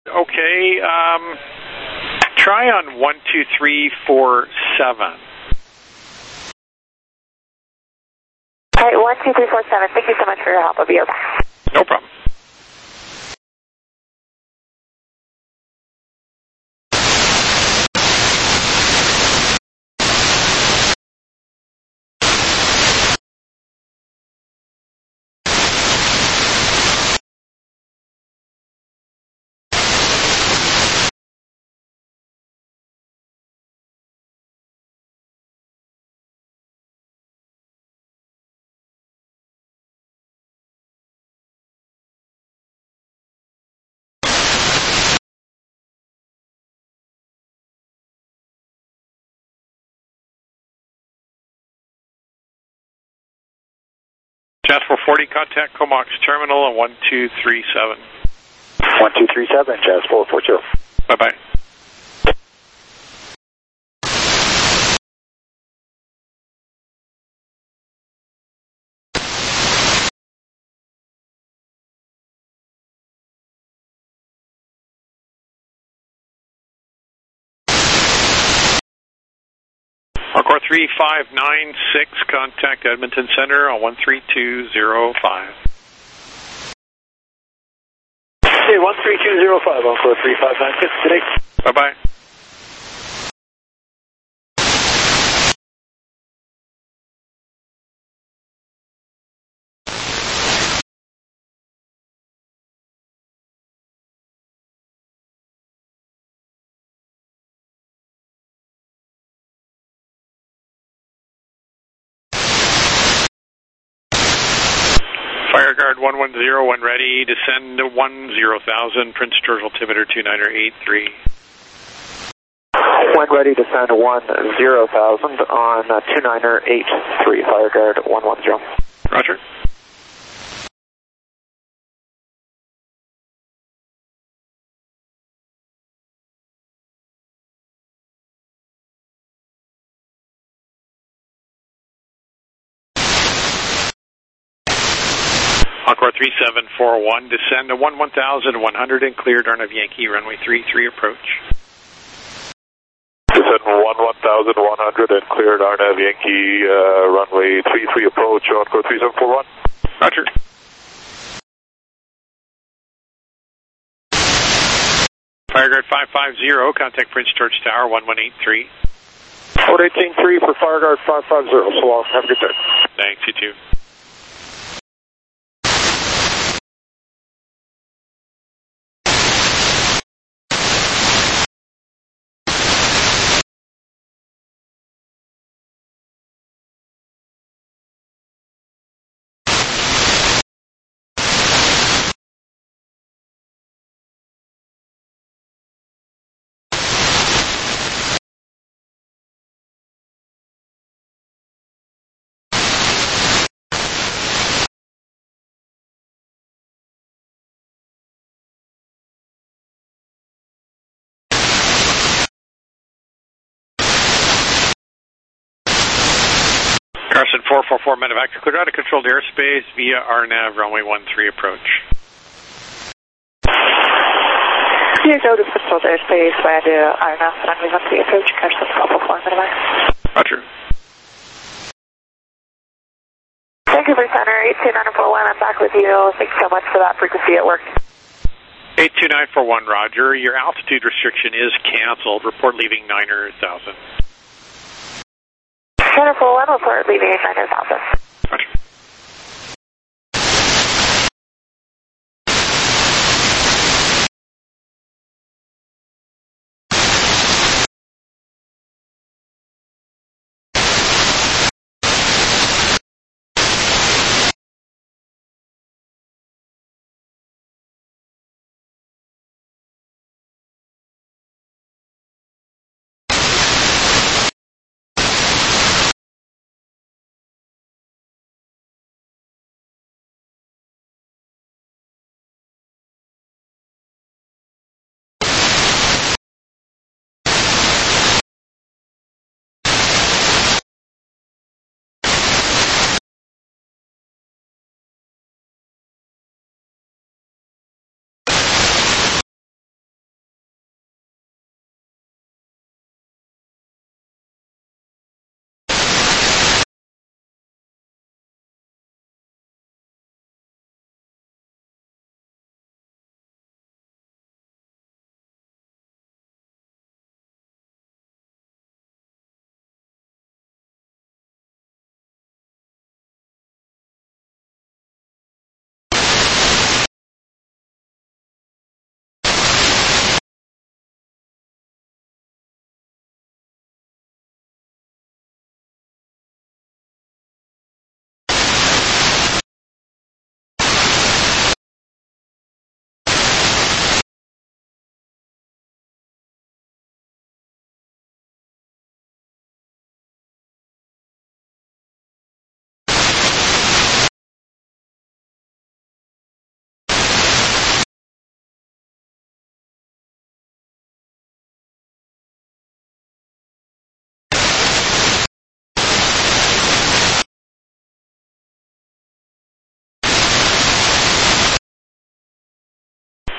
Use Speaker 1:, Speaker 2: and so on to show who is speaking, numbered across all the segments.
Speaker 1: Okay, try on 12347.
Speaker 2: All right, 12347. Thank you so much for your help. I'll be over.
Speaker 1: No problem. Jasper 40, contact Comox Terminal on 1237.
Speaker 3: 1237, Jasper 40.
Speaker 1: Bye-bye. Encore 3596, contact Edmonton Center on 13205.
Speaker 3: Okay, 13205, Encore 3596 today.
Speaker 1: Bye-bye. Fireguard 110, when ready, descend to 10,000, Prince George altimeter 2983.
Speaker 3: When ready, descend 10,000 on 2983, Fireguard 110.
Speaker 1: Roger. Encore 3741, descend to 11,100 and cleared RNAV Yankee, runway 33 approach.
Speaker 4: Descend 11,100 and cleared RNAV Yankee, runway 33 approach, Encore 3741.
Speaker 1: Roger. Fireguard 550, contact Prince George Tower 1183.
Speaker 3: 4183 for Fireguard 550, so long. Have a good day.
Speaker 1: Thanks, you too. Carson 444, Medevac, cleared out of controlled airspace via RNAV, runway 13 approach.
Speaker 2: Clear out of controlled airspace via the RNAV, runway 13 approach, Carson 444, Medevac.
Speaker 1: Roger.
Speaker 2: Vancouver Center, 82941, I'm back with you. Thanks so much for that frequency at work.
Speaker 1: 82941, Roger. Your altitude restriction is canceled. Report leaving 9,000.
Speaker 2: Center 41, report leaving 9,000.
Speaker 1: Roger.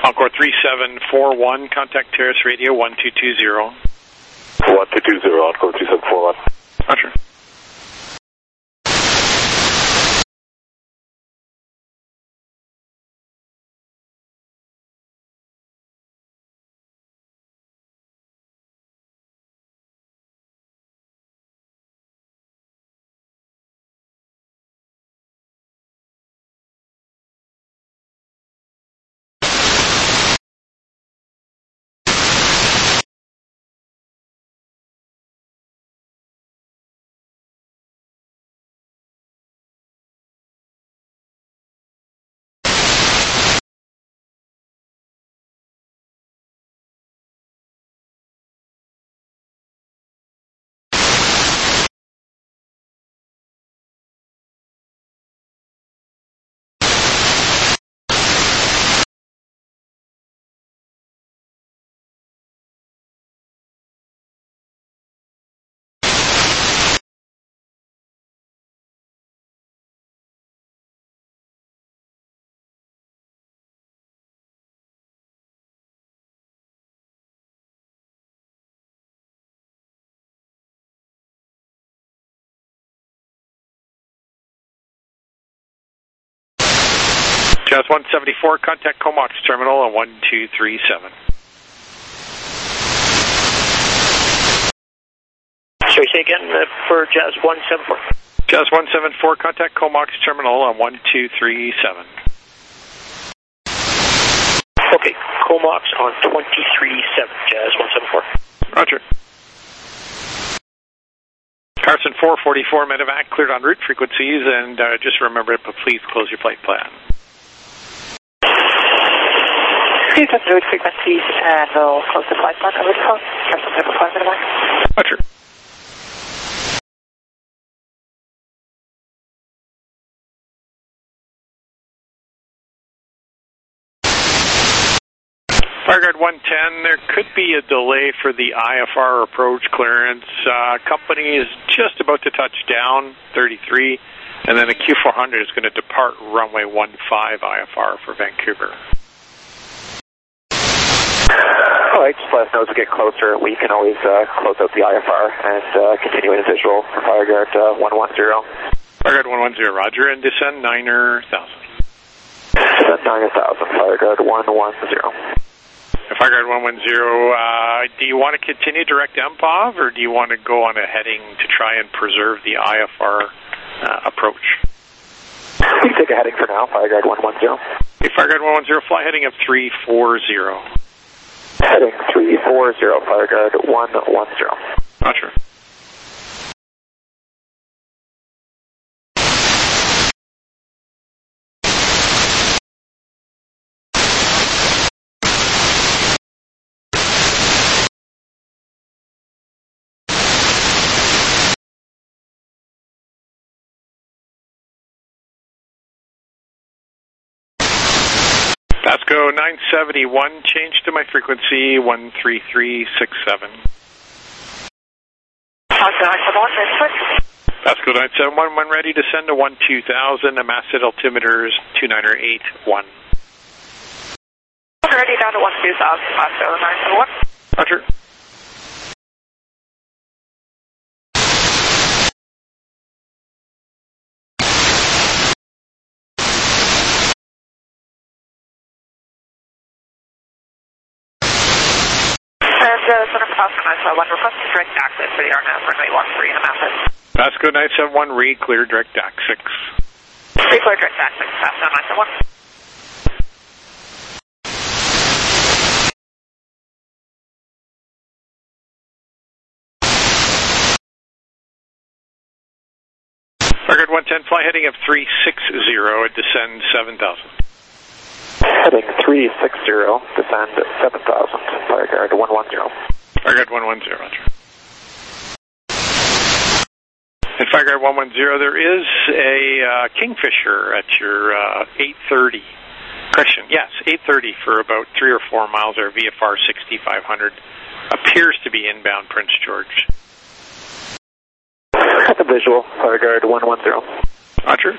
Speaker 1: Encore 3741, contact Terrace Radio 1220.
Speaker 4: 1220, Encore 3741.
Speaker 1: Roger. Jazz 174, contact Comox Terminal on 1237.
Speaker 5: Sorry, say again for Jazz 174.
Speaker 1: Jazz 174, contact Comox Terminal on 1237.
Speaker 5: Okay, Comox on 237, Jazz 174.
Speaker 1: Roger. Carson 444, medevac, cleared en route frequencies, and just remember to please close your flight plan.
Speaker 2: Please have route frequencies and we'll close the flight plan over the phone. Carson 444, medevac.
Speaker 1: Roger. Fireguard 110, there could be a delay for the IFR approach clearance. Company is just about to touch down, 33, and then the Q400 is going to depart runway 15 IFR for Vancouver.
Speaker 3: All right, just let us know as we get closer. We can always close out the IFR and continue in a visual for Fireguard 110.
Speaker 1: Fireguard 110, roger, and descend 9,000.
Speaker 3: Descend 9,000, Fireguard 110.
Speaker 1: Fireguard 110, do you want to continue direct MPOV, or do you want to go on a heading to try and preserve the IFR approach?
Speaker 3: We can take a heading for now, Fireguard 110.
Speaker 1: Okay, Fireguard 110, fly heading of 340.
Speaker 3: Heading 340, Fireguard 110.
Speaker 1: Roger. Pasco 971, change to my frequency 13367. Pasco 971, when ready to send to 12,000, Amasset altimeter is 2981.
Speaker 2: Ready down to 12,000, Pasco 971.
Speaker 1: Roger.
Speaker 2: Center for Pasco 971, requesting direct access for the RNAV runway 13 in Amasset.
Speaker 1: Pasco 971, re-clear direct DAC 6.
Speaker 2: Re-clear direct DAC 6, Pasco 971.
Speaker 1: Fireguard 110, fly heading of 360, descend 7,000.
Speaker 3: Heading 360, descend 7,000, Fireguard 110.
Speaker 1: Fireguard 110, roger. And Fireguard 110, there is a Kingfisher at your 830. Question, yes, 830 for about 3 or 4 miles there, VFR 6500. Appears to be inbound Prince George.
Speaker 3: At the visual, Fireguard 110.
Speaker 1: Roger.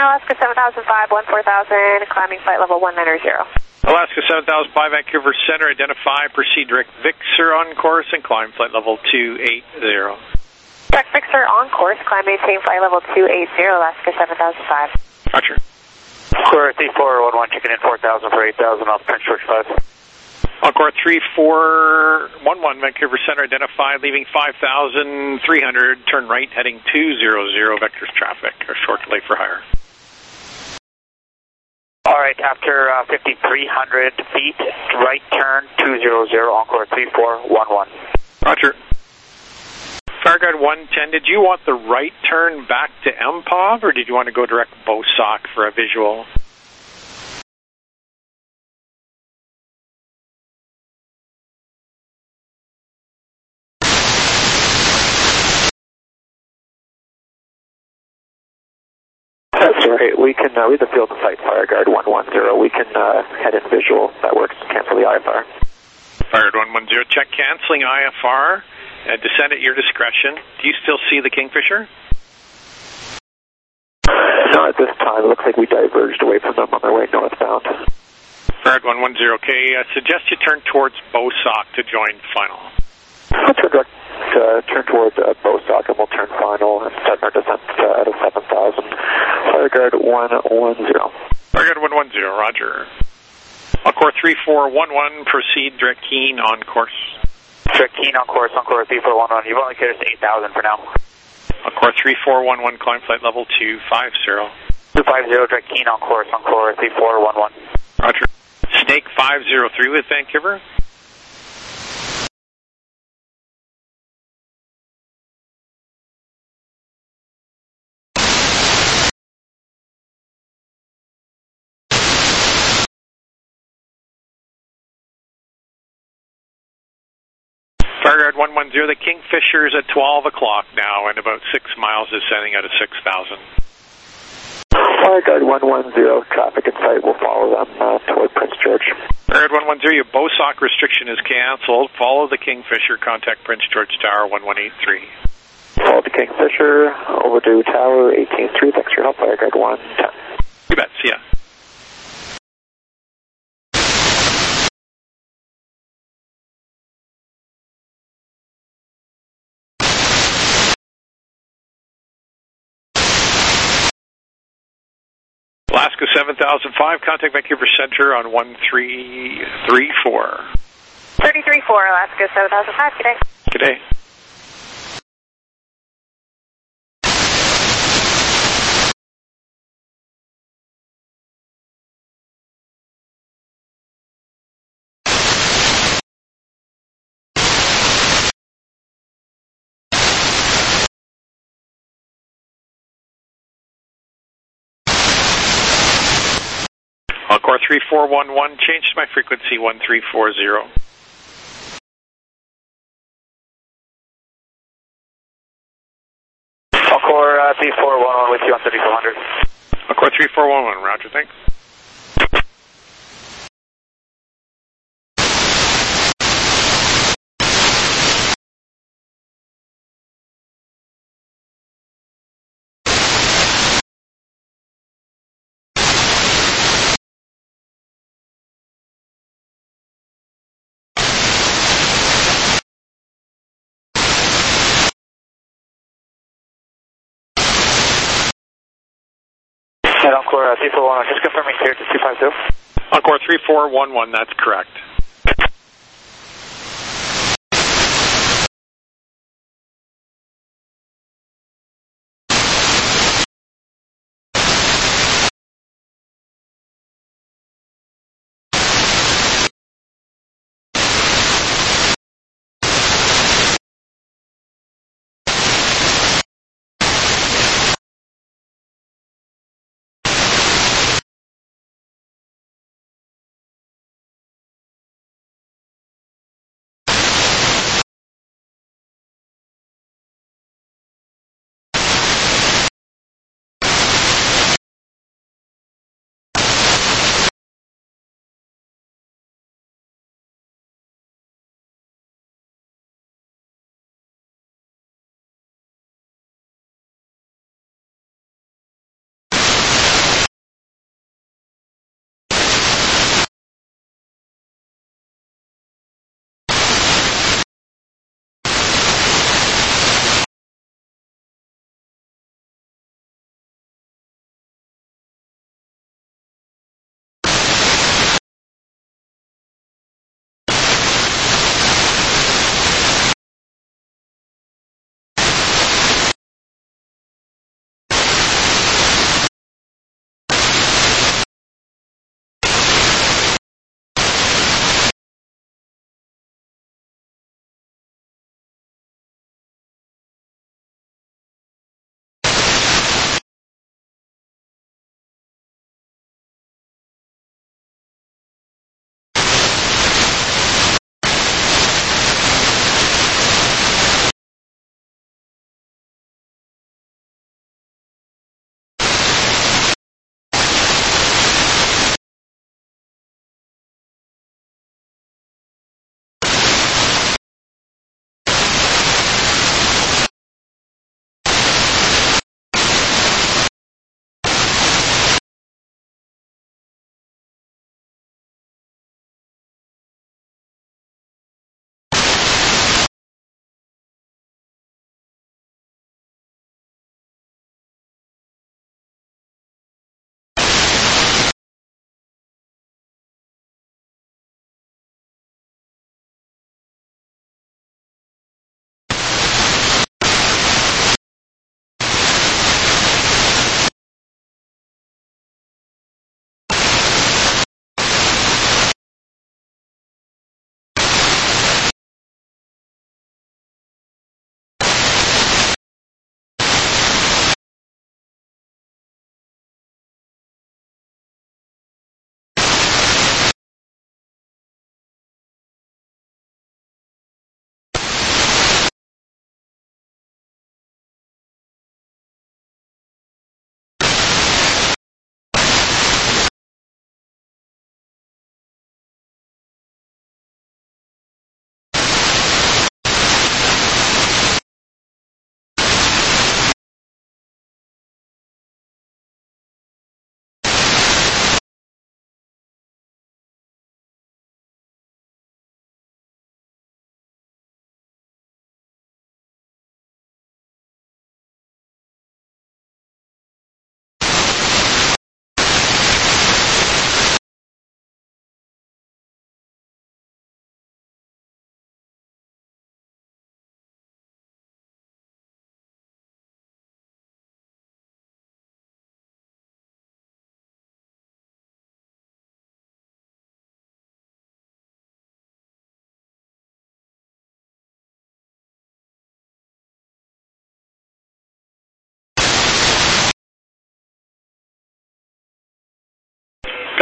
Speaker 2: Alaska 7005, 14,000, climbing flight level 190.
Speaker 1: Alaska 7005, Vancouver Center, identify, proceed direct Vixer on course and climb flight level 280.
Speaker 2: Direct Vixer on course, climb maintain flight level 280, Alaska 7005.
Speaker 1: Roger.
Speaker 3: Encore 3411, checking in 4,000 for 8,000 off Prince George 5.
Speaker 1: Encore 3411, Vancouver Center, identified, leaving 5,300, turn right, heading 200, vectors traffic, a short delay for higher.
Speaker 3: Alright, after 5,300 feet, right turn 200, Encore 3411.
Speaker 1: Roger. Fireguard 110, did you want the right turn back to MPOV, or did you want to go direct Bosoc for a visual?
Speaker 3: That's right. We can read the field and site Fireguard 110. We can head in visual. That works. Cancel the IFR.
Speaker 1: Fireguard 110, check canceling IFR. Descend at your discretion. Do you still see the Kingfisher?
Speaker 3: No, at this time. It looks like we diverged away from them on their way northbound.
Speaker 1: Fireguard 110, okay. I suggest you turn towards Bosoc to join final.
Speaker 3: We'll turn towards Bosoc and we'll turn final and start our descent at a 7,000. Fireguard 110.
Speaker 1: Fireguard 110, roger. Encore 3411, proceed direct keen on course.
Speaker 3: Direct keen on course, Encore 3411. You've only carried us to 8,000 for now.
Speaker 1: Encore 3411, climb flight level 250.
Speaker 3: 250, direct keen on course, Encore 3411.
Speaker 1: Roger. Snake 503 with Vancouver. Fireguard 110, the Kingfisher is at 12 o'clock now and about 6 miles descending out of 6,000.
Speaker 3: Fireguard 110, traffic in sight will follow them toward Prince George.
Speaker 1: Fireguard 110, your Bosoc restriction is cancelled. Follow the Kingfisher, contact Prince George Tower 1183.
Speaker 3: Follow the Kingfisher, overdue tower 18-3, thanks for your help, Fireguard 110.
Speaker 1: You bet, see ya. Alaska 7005, contact Vancouver Center on 1334.
Speaker 2: 334, Alaska 7005, good day.
Speaker 1: Good day. Encore 3411, changed my frequency 1340.
Speaker 3: Encore 3411 with you on 3400.
Speaker 1: Encore 3411, roger, thanks.
Speaker 3: Encore 3411, just confirming clear to 250.
Speaker 1: Encore 3411, that's correct.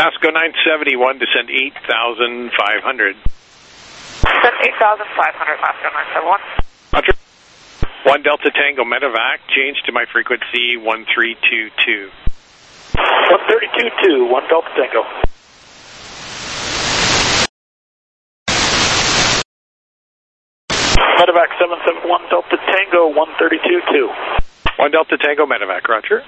Speaker 1: Pasco 971, descend 8,500.
Speaker 2: Descend 8,500, Pasco 971.
Speaker 1: Roger. 1 Delta Tango Medevac, change to my frequency 1322.
Speaker 5: 1322, 1 Delta Tango. Medevac 771 Delta Tango 1322.
Speaker 1: 1 Delta Tango Medevac, roger.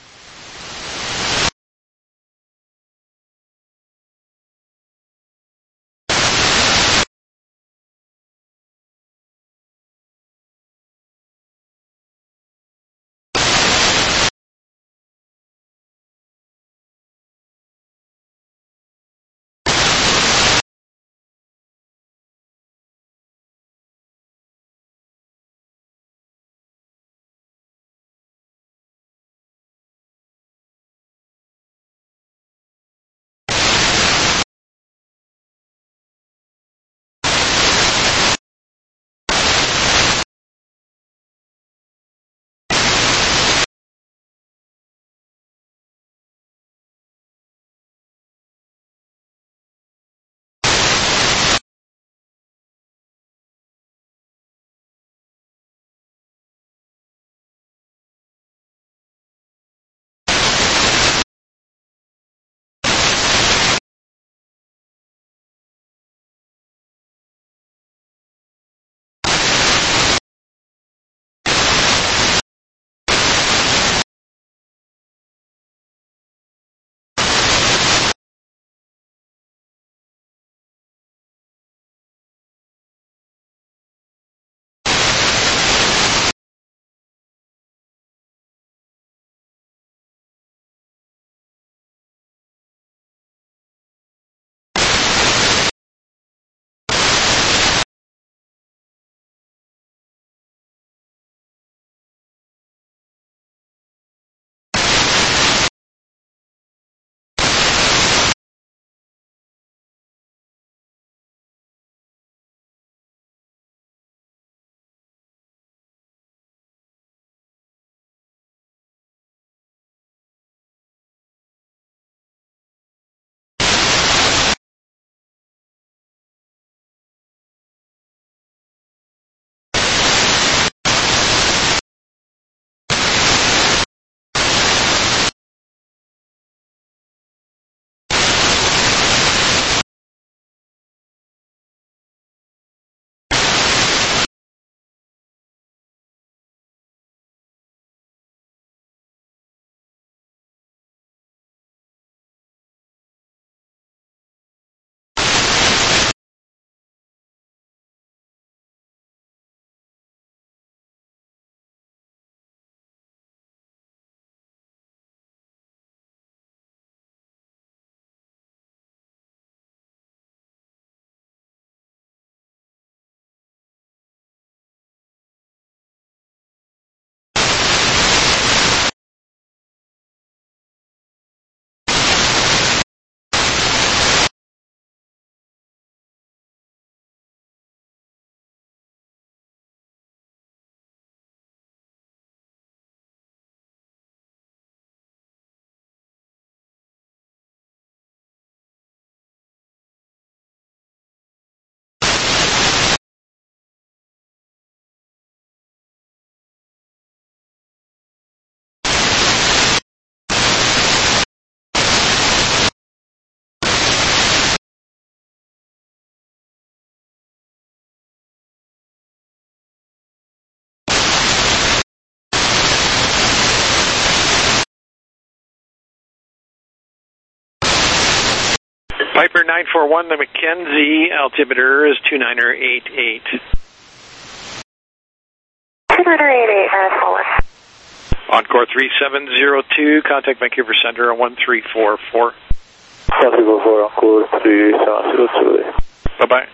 Speaker 1: Piper 941, the Mackenzie altimeter is 2988.
Speaker 2: 2988, forward.
Speaker 1: Encore 3702, contact Vancouver Center on 1344.
Speaker 4: 1344, Encore 3702.
Speaker 1: Bye-bye.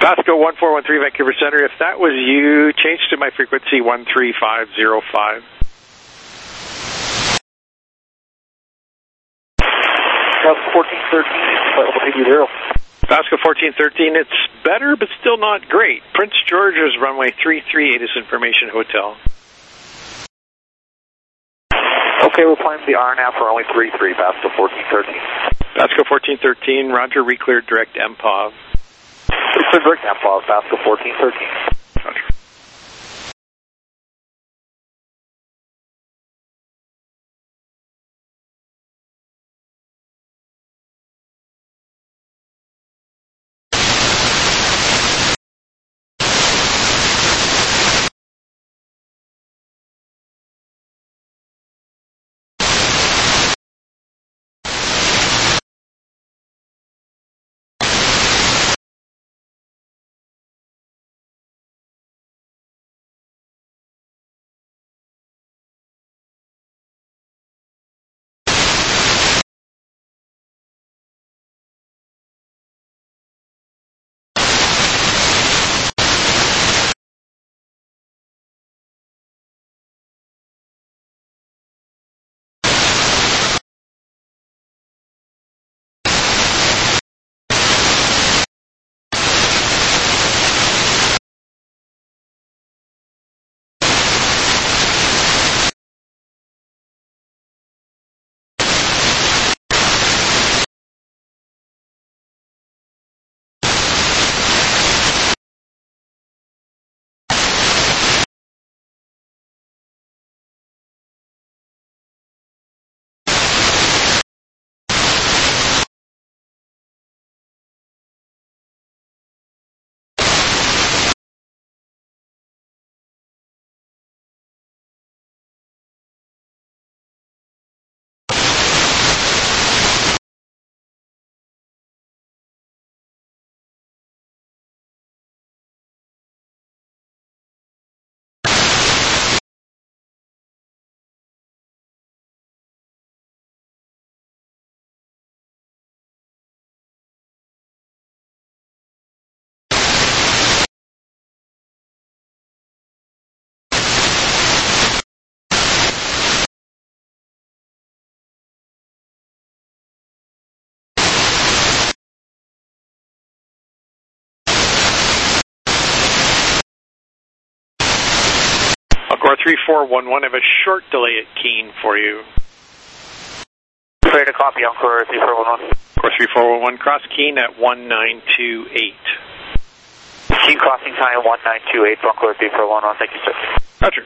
Speaker 1: Vasco 1413 Vancouver Center, if that was you, change to my frequency 13505.
Speaker 5: Vasco 1413, 80.
Speaker 1: Vasco 1413, it's better but still not great. Prince George's runway 338 is Information Hotel.
Speaker 3: Okay, we're flying the RNAV for only 33, Vasco 1413.
Speaker 1: Vasco 1413, Roger, recleared direct MPOV.
Speaker 3: Recleared direct MPOV, Vasco 1413.
Speaker 1: Roger. Encore 3411, I have a short delay at Keene for you.
Speaker 5: Ready to copy, Encore 3411.
Speaker 1: Encore 3411, cross Keene at 1928.
Speaker 5: Keene crossing time 1928, Encore 3411, thank you, sir.
Speaker 1: Roger.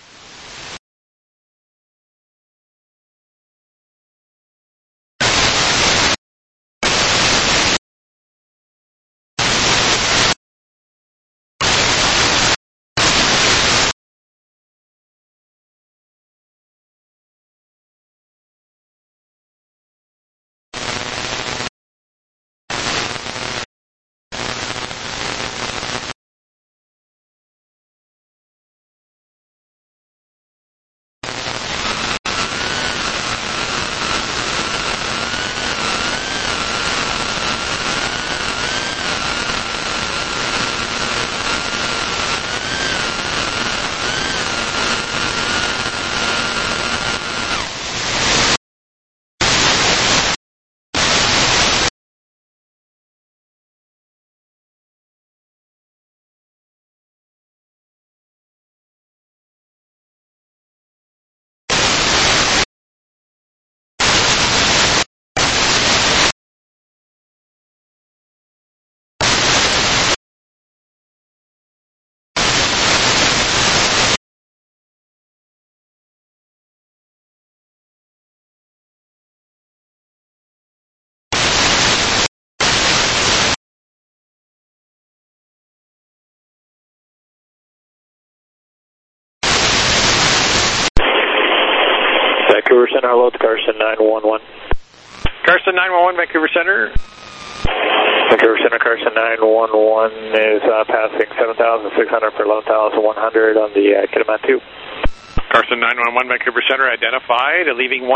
Speaker 3: Vancouver Center, hello, it's Carson 911.
Speaker 1: Carson 911, Vancouver Center.
Speaker 3: Vancouver Center, Carson 911 is passing 7,600 for 11,100 on the Kitimat 2.
Speaker 1: Carson 911, Vancouver Center, identified, leaving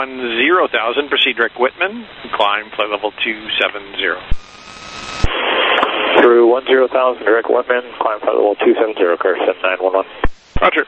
Speaker 1: 10,000, proceed direct Whitman, climb flight level 270.
Speaker 3: Through 10,000, direct 1 min, climb flight level 270, Carson 911.
Speaker 1: Roger.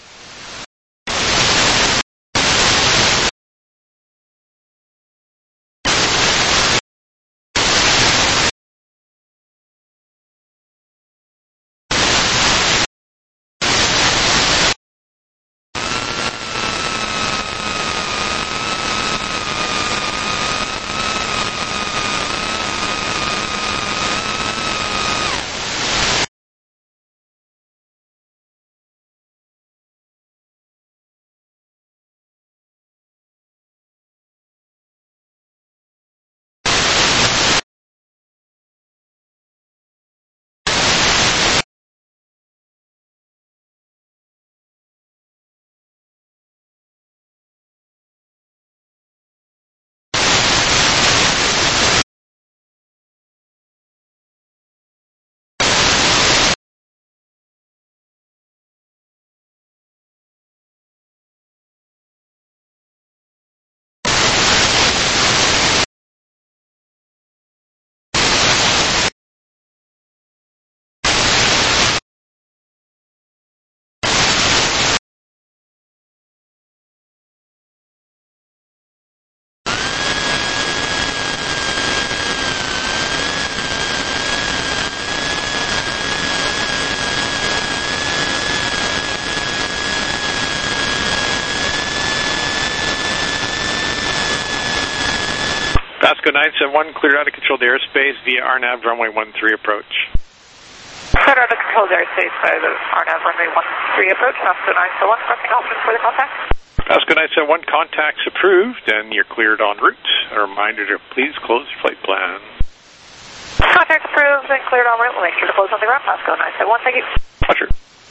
Speaker 1: Vasco 971, cleared out of controlled airspace via RNAV runway 13 approach.
Speaker 2: Cleared out of controlled airspace by the RNAV runway 13 approach, Vasco 971, requesting confidence for the contact.
Speaker 1: Vasco 971, contact's approved and you're cleared en route. A reminder to please close your flight plan.
Speaker 2: Contact's approved and cleared en route. We'll make sure to close on the ground, Vasco 971, thank you.
Speaker 1: Roger.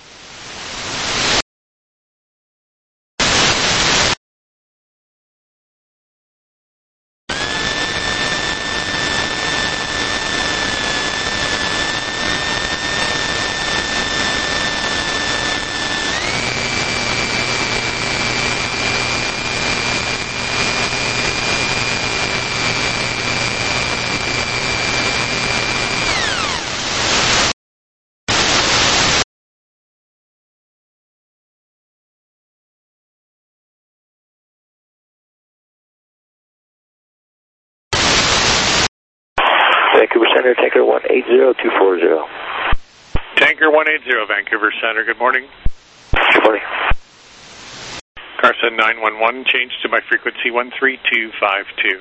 Speaker 3: Vancouver Center, Tanker 180240.
Speaker 1: Tanker 180, Vancouver Center, good morning.
Speaker 3: Good morning.
Speaker 1: Carson 911, change to my frequency 13252.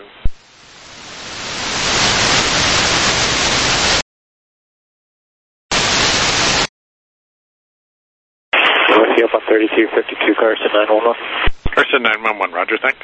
Speaker 3: North up on 3252, Carson 911.
Speaker 1: Carson 911, roger, thanks.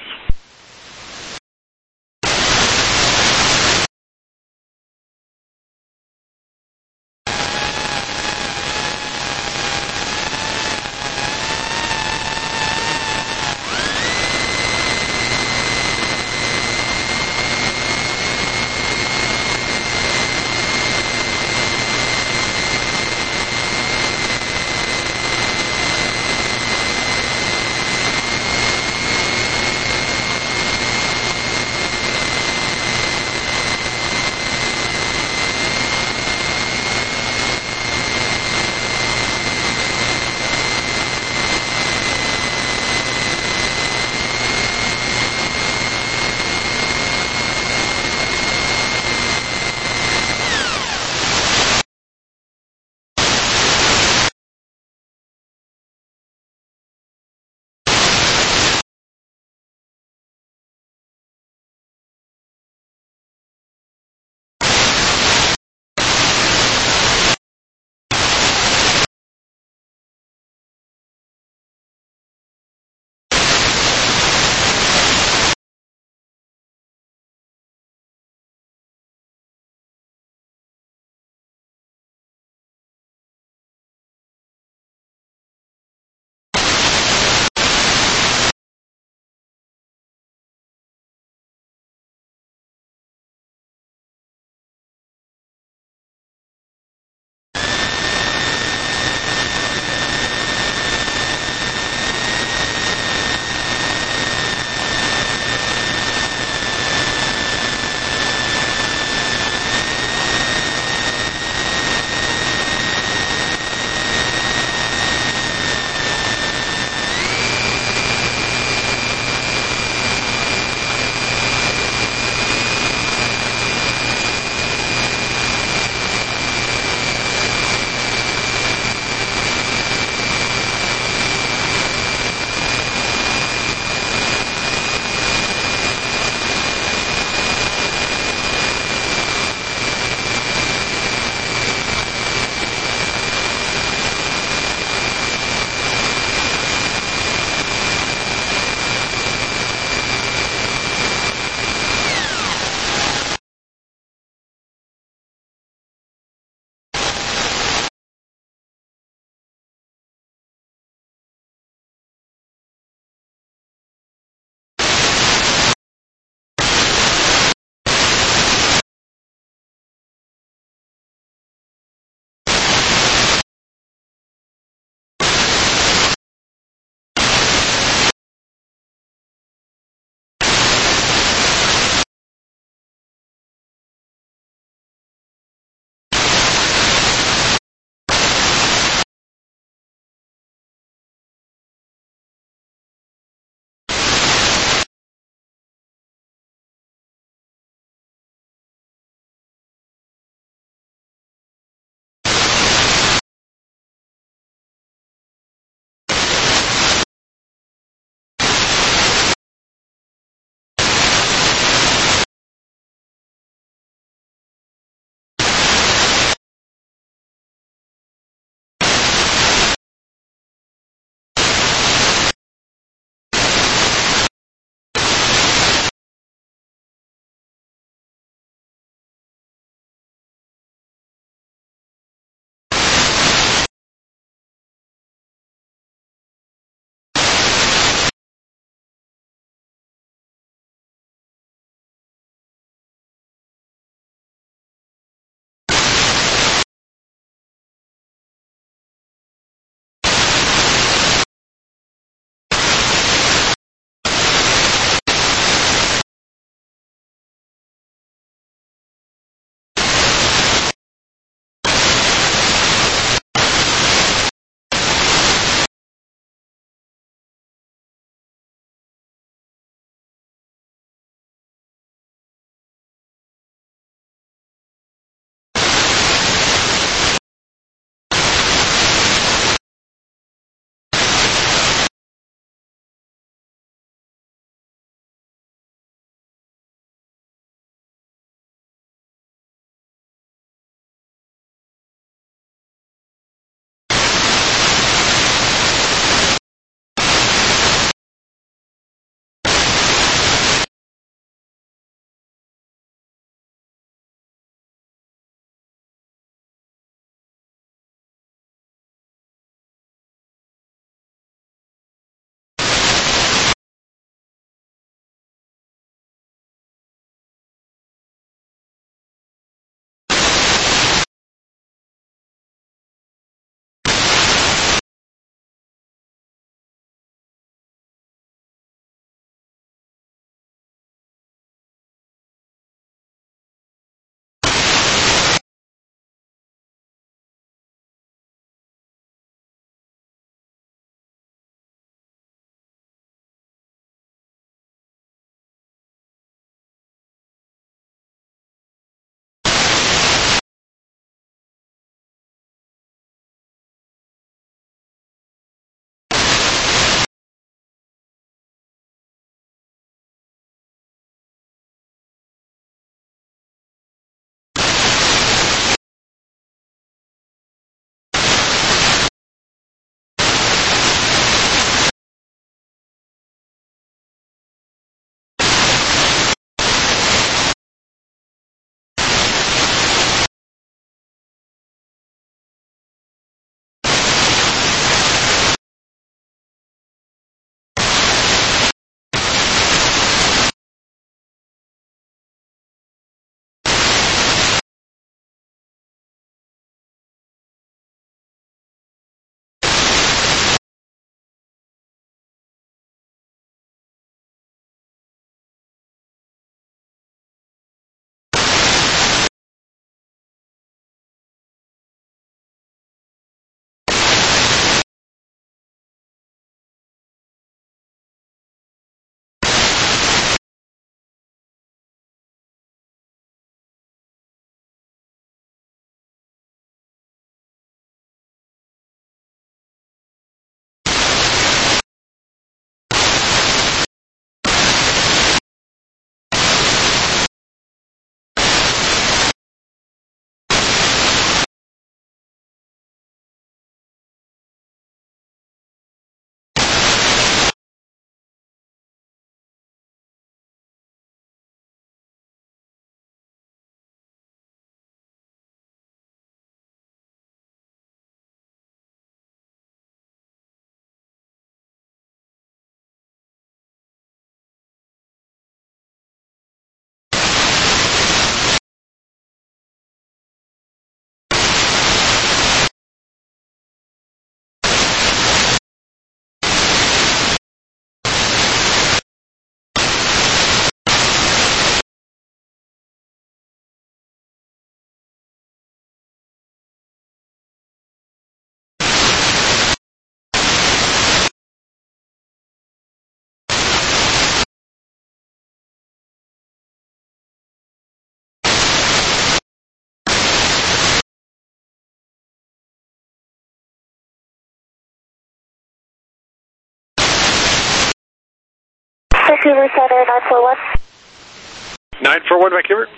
Speaker 2: Vancouver Center 941.
Speaker 1: 941 Vancouver.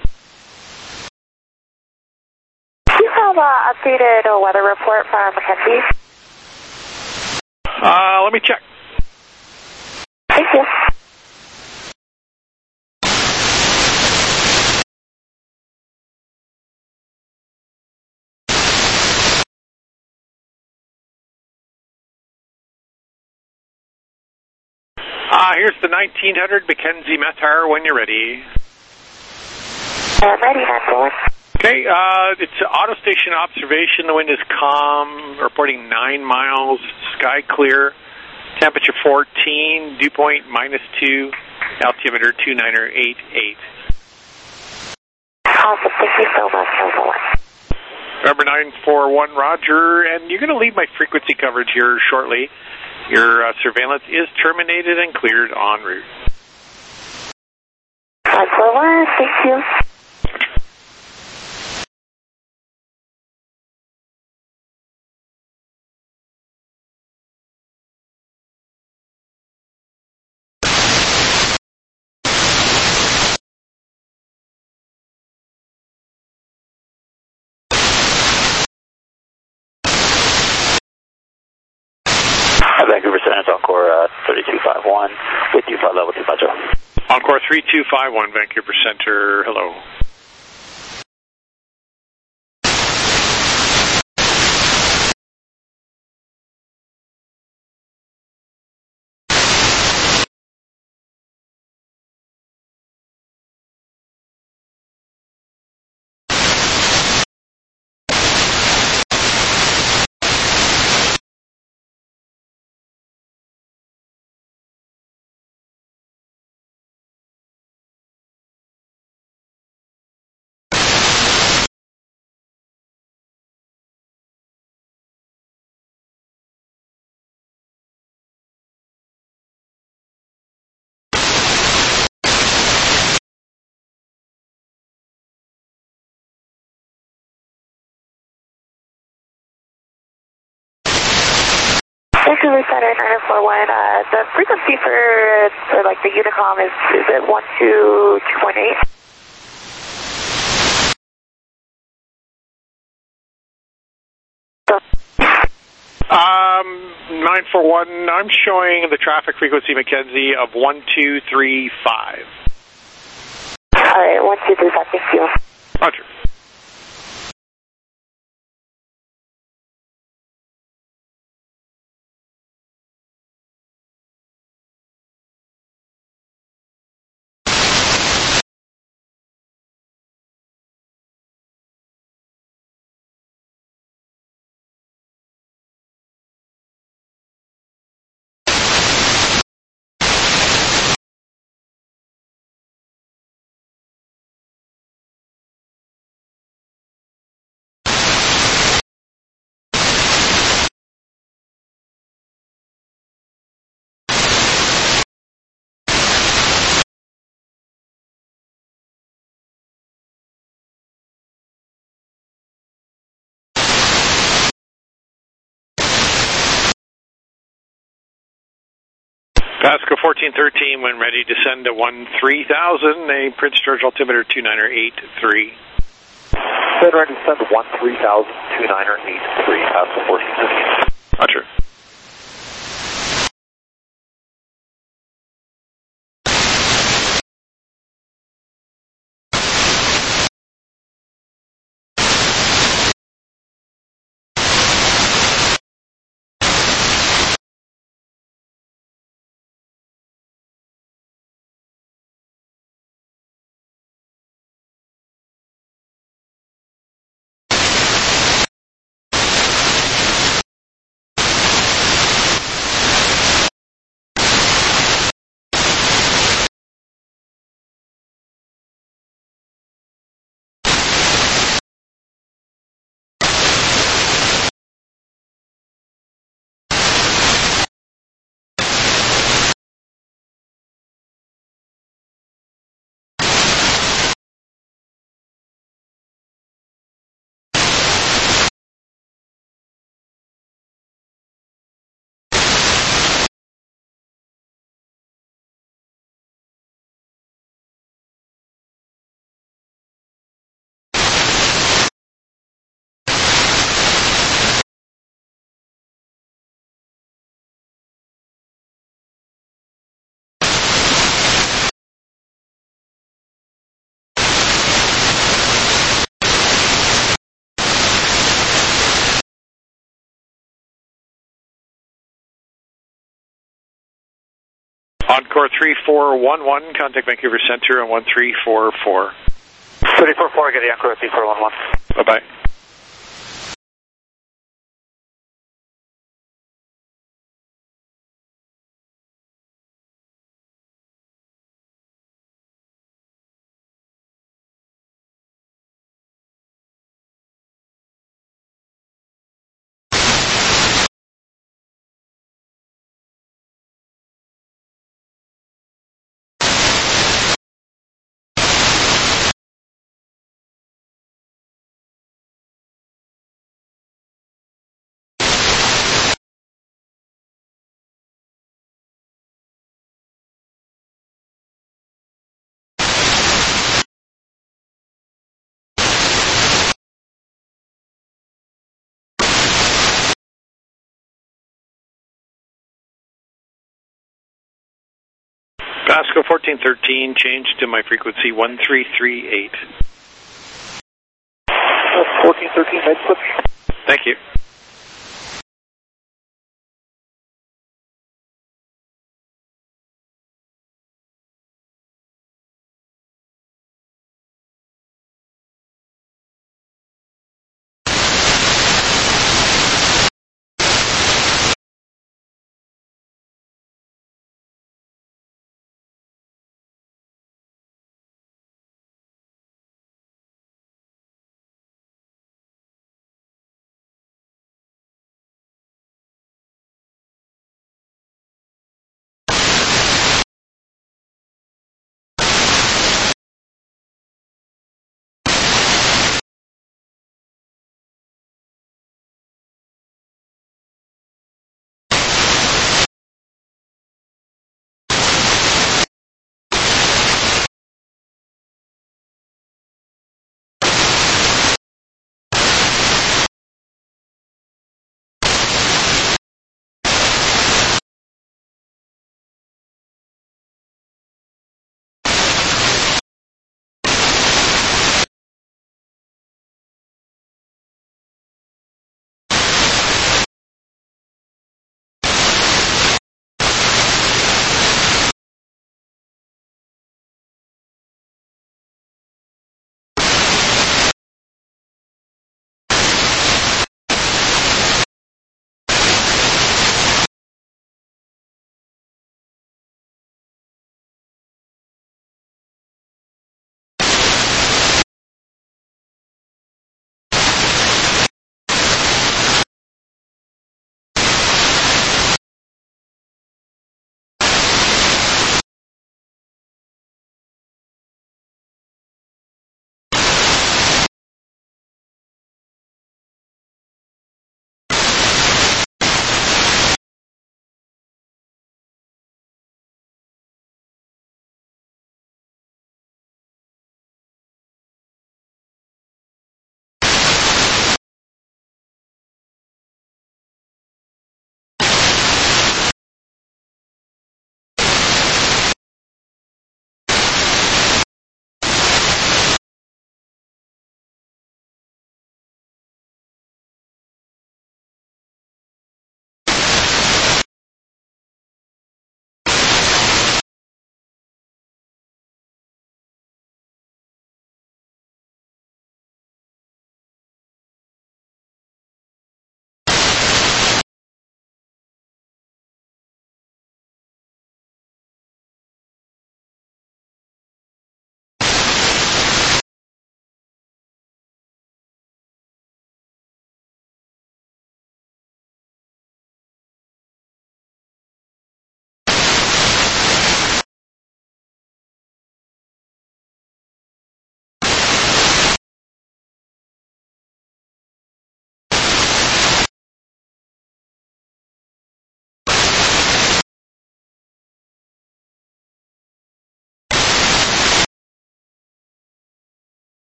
Speaker 2: Do you have an updated weather report from Mackenzie?
Speaker 1: Let me check.
Speaker 2: Thank you.
Speaker 1: Here's the 1900 Mackenzie Matar when you're ready.
Speaker 2: I'm ready, 941.
Speaker 1: Okay, it's auto station observation. The wind is calm, reporting 9 miles, sky clear, temperature 14, dew point -2, altimeter 2988.
Speaker 2: Awesome, thank you so much, 941.
Speaker 1: Number 941, Roger, and you're going to leave my frequency coverage here shortly. Your surveillance is terminated and cleared en route.
Speaker 2: 941, thank you.
Speaker 5: Vancouver Center, Encore 3251, with you, flight level 250.
Speaker 1: Encore 3251, Vancouver Center, hello.
Speaker 2: Vancouver Center 941, the frequency for like the Unicom is it 122.8?
Speaker 1: Um, 941, I'm showing the traffic frequency, Mackenzie, of 1235.
Speaker 2: Alright, 1235, thank you.
Speaker 1: Roger. Pasco 1413, when ready, descend to 13,000, name Prince George, altimeter 2983.
Speaker 3: Then ready to descend to 13,000, 2983, Pasco 1413.
Speaker 1: Roger. Encore 3411, contact Vancouver Center on 1344.
Speaker 5: 344, get the Encore 3411.
Speaker 1: Bye-bye. Pasco 1413, change to my frequency 1338.
Speaker 3: 1413, nice slip.
Speaker 1: Thank you.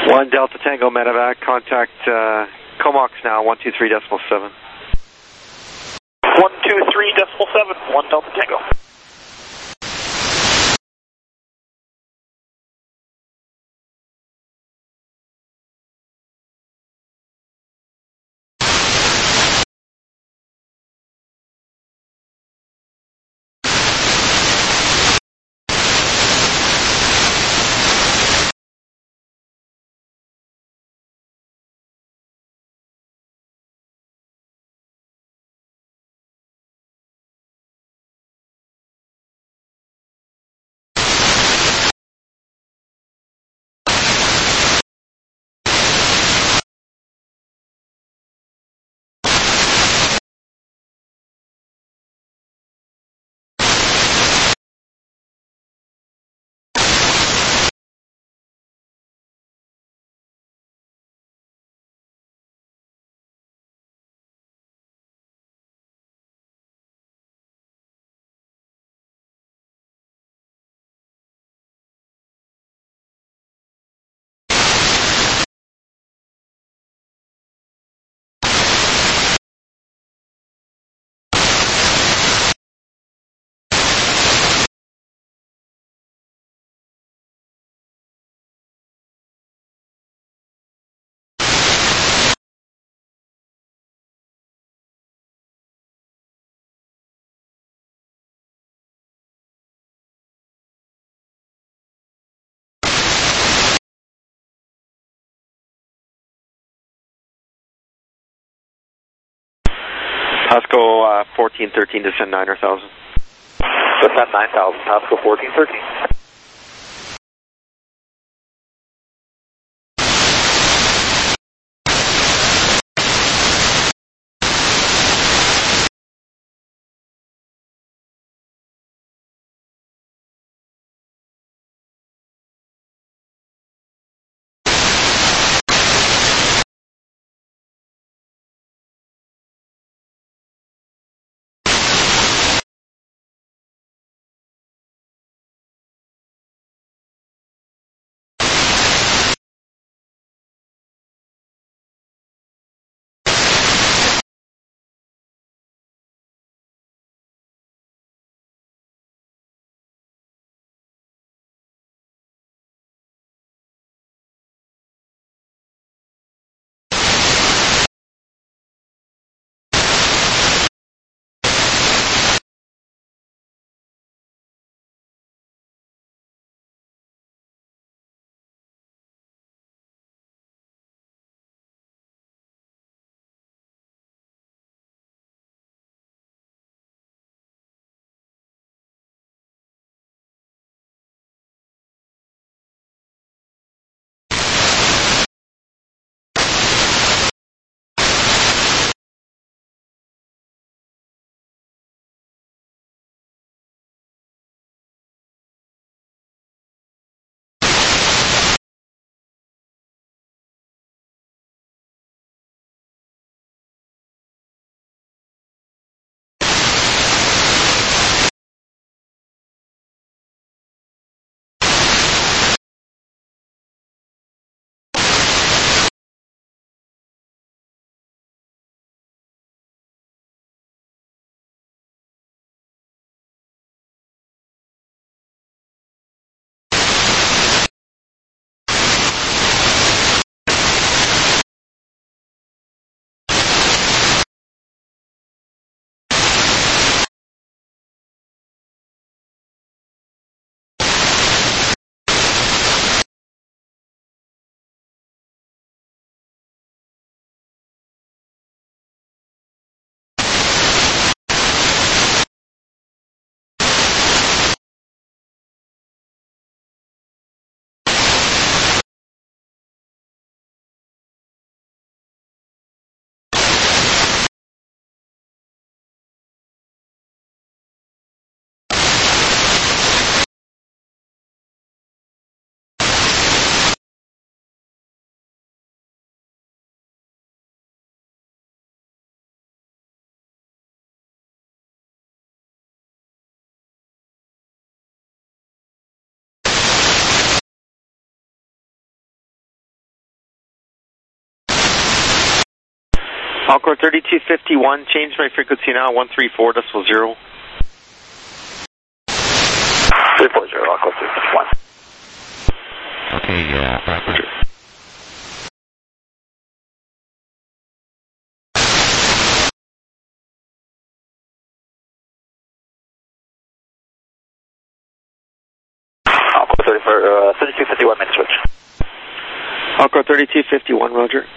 Speaker 6: 1 Delta Tango Medevac, contact Comox now, 123.7.
Speaker 5: 123.7, 1 Delta Tango.
Speaker 6: Pasco 1413, descend 9,000.
Speaker 5: Descend 9,000, Pasco 1413.
Speaker 6: Encore 3251, change my frequency now, 134.0.
Speaker 3: 340, Encore 351.
Speaker 7: Okay, Roger.
Speaker 3: Encore 3251, main switch.
Speaker 6: Encore 3251, Roger.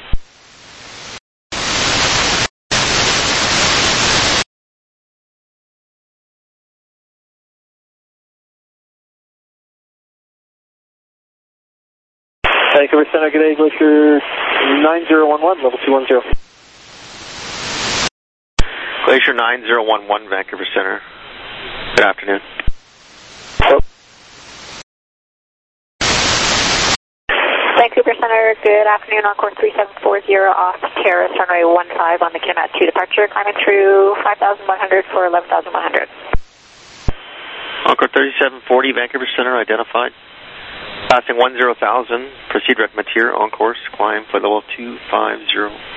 Speaker 3: Vancouver Center, good day, Glacier 9011, level 210.
Speaker 6: Glacier 9011, Vancouver Center. Good afternoon.
Speaker 3: Oh.
Speaker 2: Vancouver Center, good afternoon. Encore 3740 off Terrace, runway 15 on the KMAT 2 departure, climbing through 5,100 for 11,100.
Speaker 6: Encore 3740, Vancouver Center, identified. Passing 10,000, proceed direct Mateer, on course, climb flight level 250.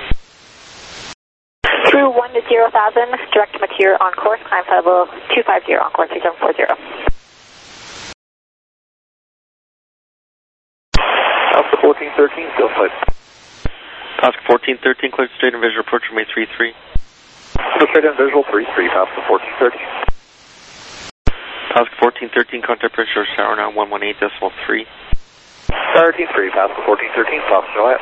Speaker 2: Through 1 to 0,000, direct Mateer, on course, climb flight level 250, Encore 3740.
Speaker 3: Alpha 1413, still flight.
Speaker 6: Pasco 1413, cleared straight and visual approach, runway 33.
Speaker 3: Still straight and visual 33, Pasco 1413.
Speaker 6: Pasco 1413, contact pressure tower now 118.3.
Speaker 3: 13-3, Pasco 1413, Fox Juliet.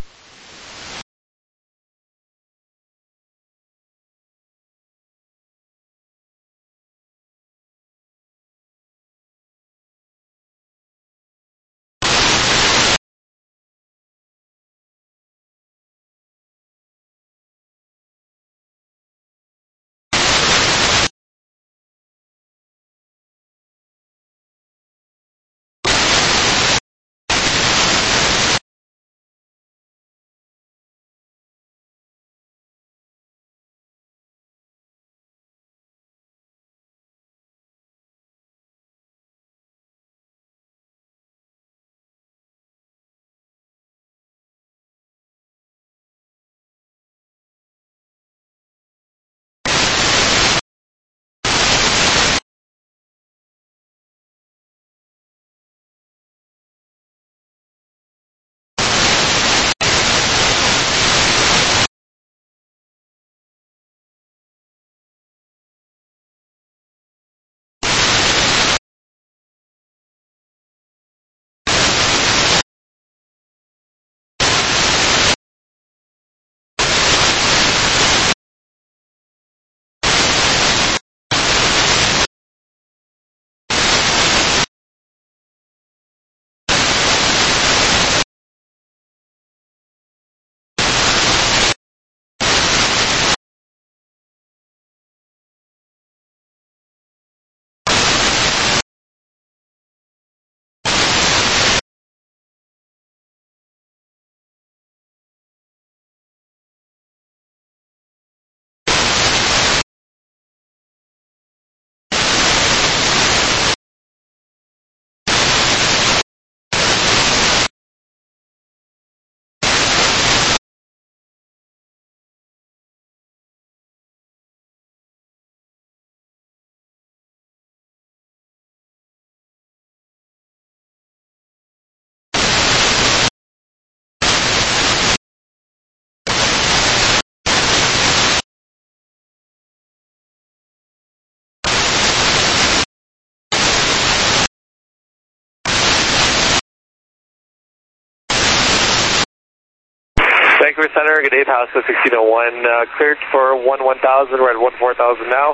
Speaker 3: Vancouver Center, good day, Pasco 1601. Cleared for 1000, we're at 14,000 now.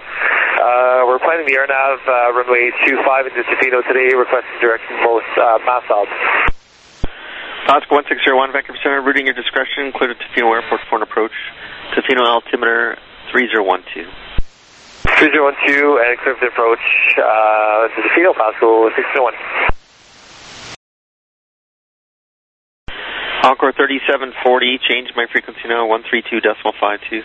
Speaker 3: We're planning the AirNav runway 25 into Tofino today, requesting direction most mass out.
Speaker 6: Pasco 1601, Vancouver Center, routing your discretion, cleared at Tofino Airport for an approach. Tofino altimeter 3012.
Speaker 3: 3012 and clear for the approach to Tofino, Pasco 1601.
Speaker 6: Encore 3740, change my frequency now, 132.52.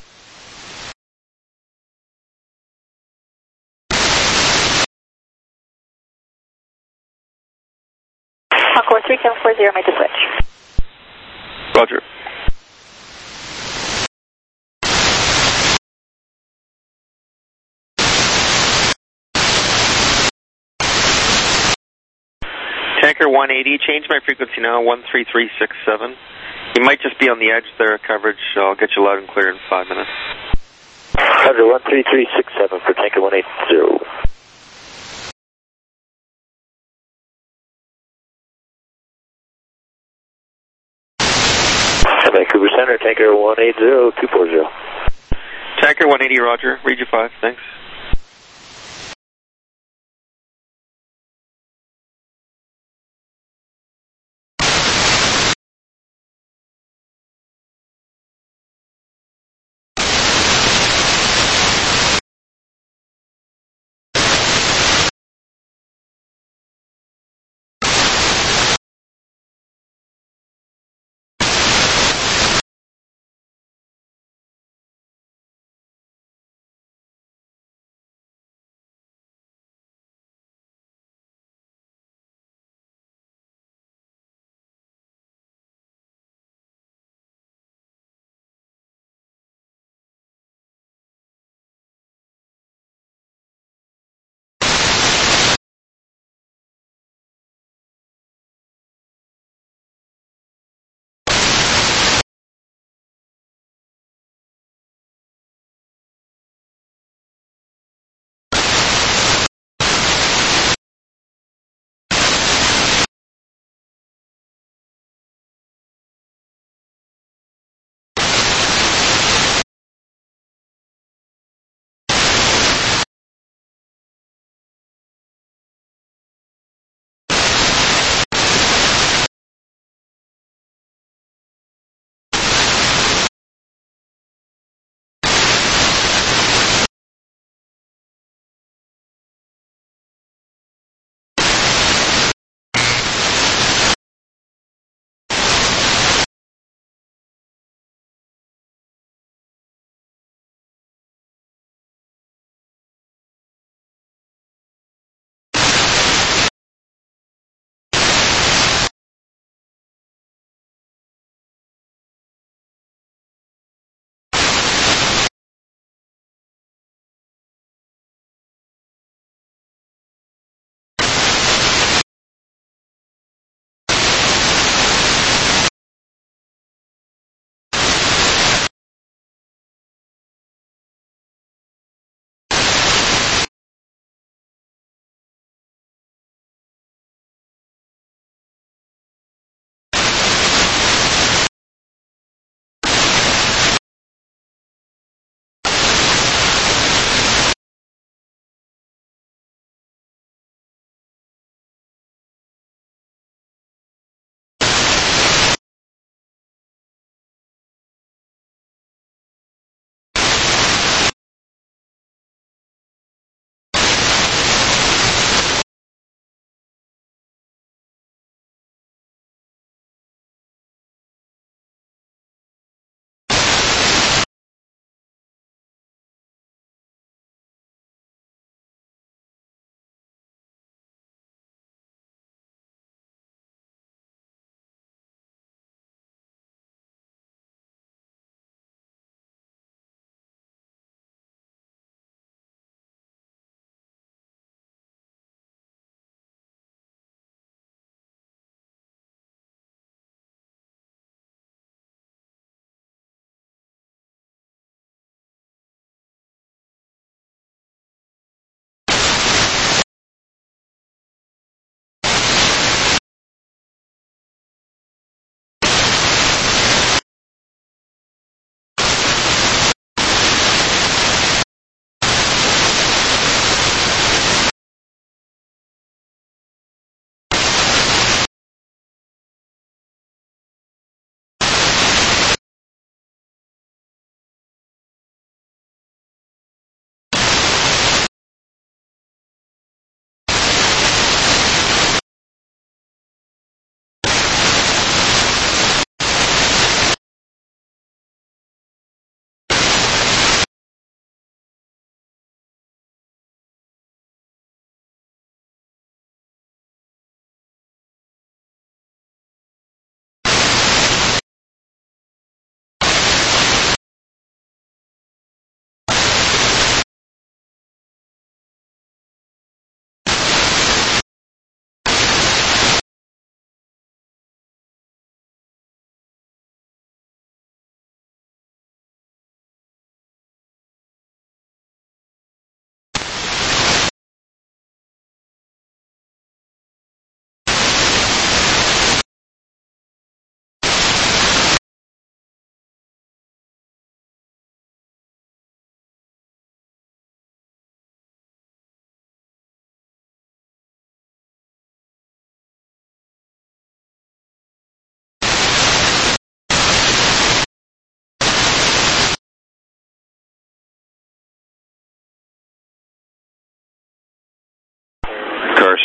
Speaker 2: Encore 3740, made the switch.
Speaker 6: Roger. Tanker 180, change my frequency now, 13367. You might just be on the edge there, coverage, so I'll get you loud and clear in 5 minutes.
Speaker 3: Roger, 13367 for Tanker 180. Vancouver Center, Tanker 180, 240.
Speaker 6: Tanker 180, roger. Read you 5, thanks.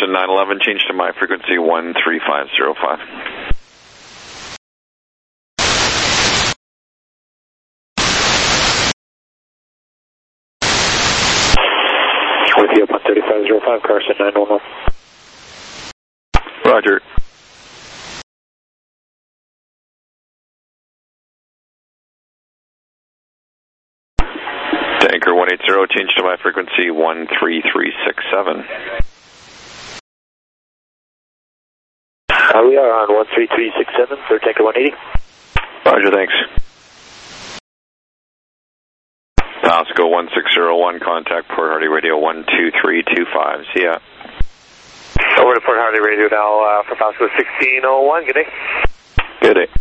Speaker 8: Carson 911, change to my frequency 13505.
Speaker 3: With you up on 3505, Carson 911.
Speaker 8: Roger. Tanker 180, change to my frequency 13367.
Speaker 3: We are on 13367 for Tanker 180.
Speaker 8: Roger, thanks. Pasco 1601, contact Port Hardy Radio 12325. See ya.
Speaker 3: Over to Port Hardy Radio now for Pasco 1601. Good day.
Speaker 8: Good day.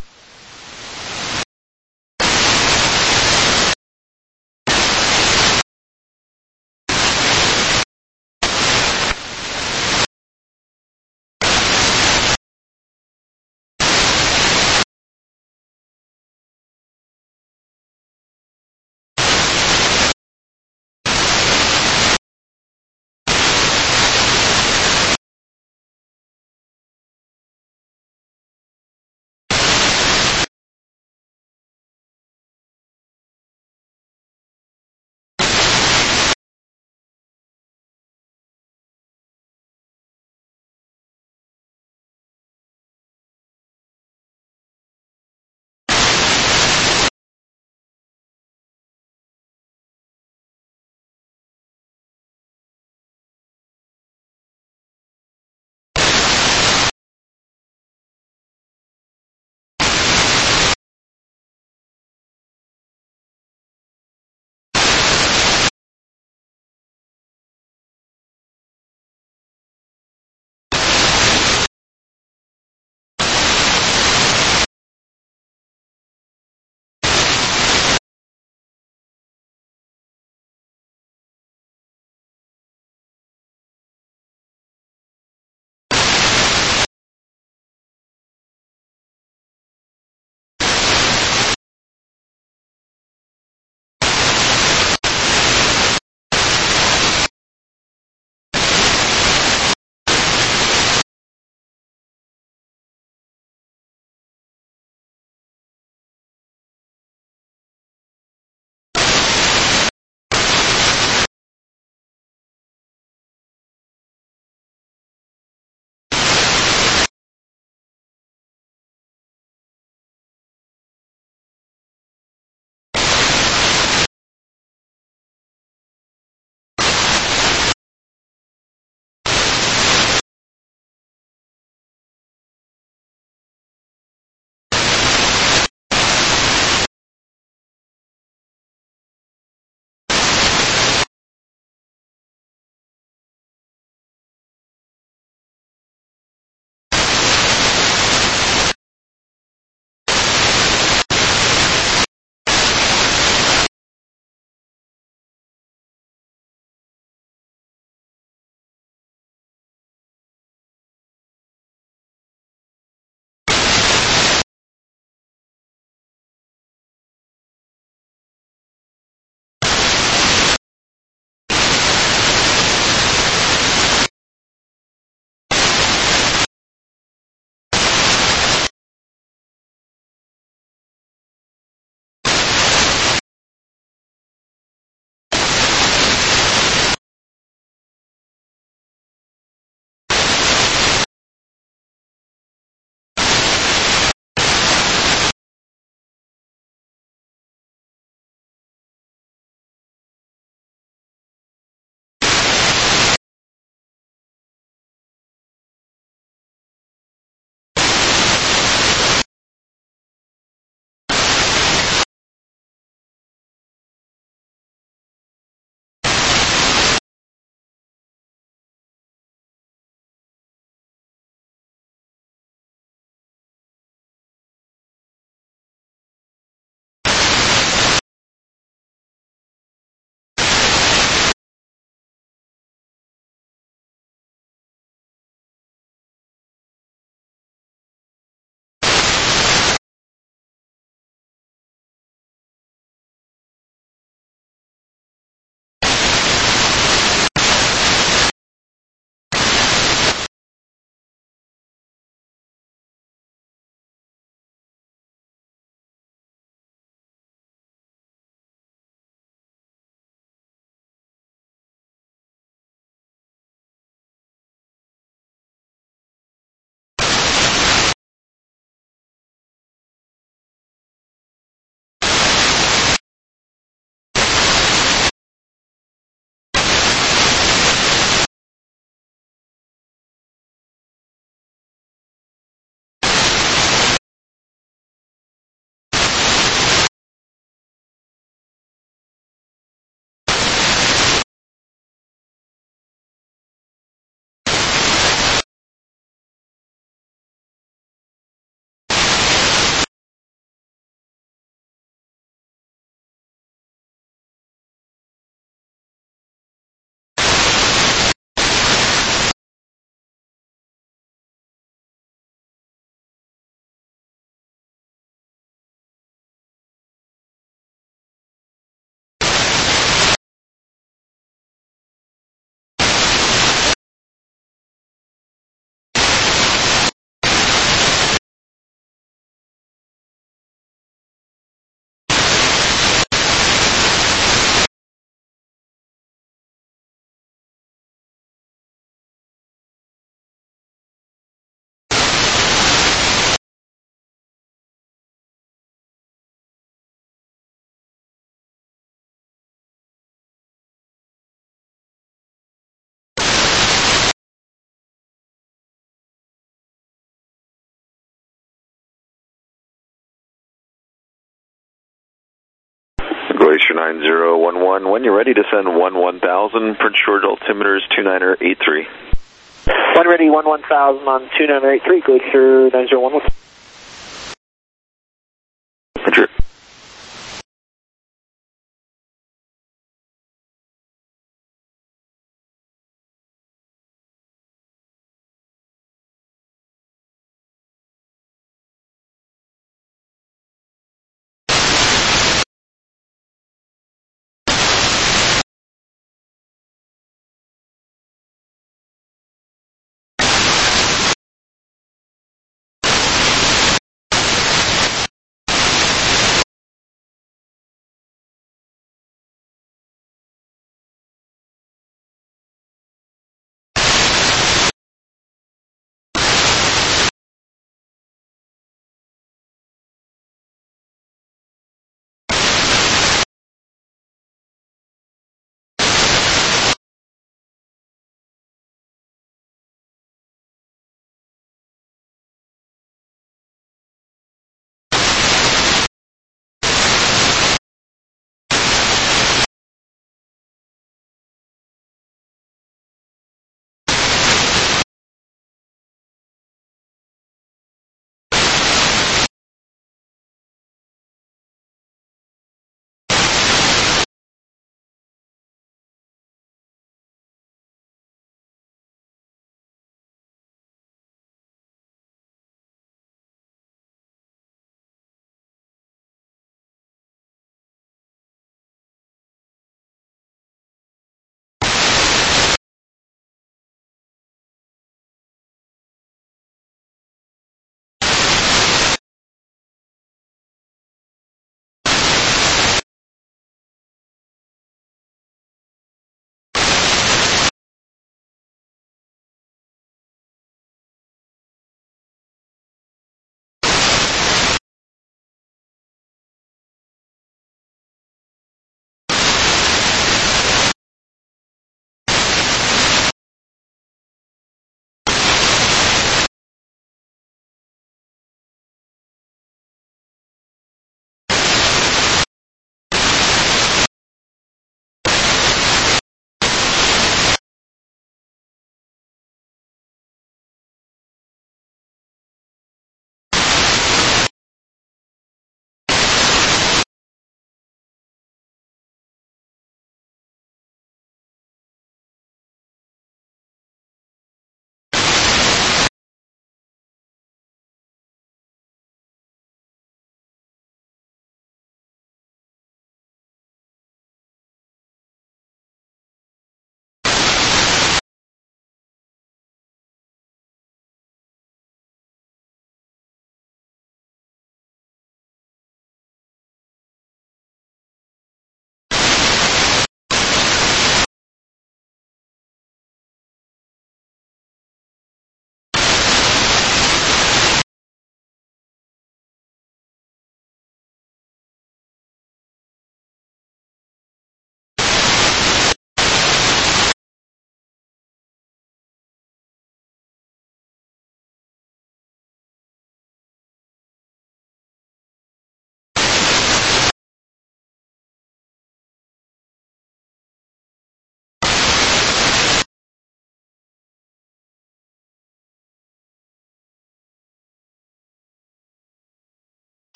Speaker 8: Glacier 9011. When you're ready to send 1000, Prince George altimeter is 2983.
Speaker 3: When ready, 1000 on 2983, Glacier 9011.
Speaker 8: Roger.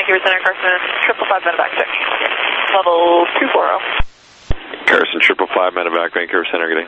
Speaker 2: Vancouver Center, Carson, 555 medevac check. Level 240.
Speaker 8: Carson 555 medevac, Vancouver Center, good day.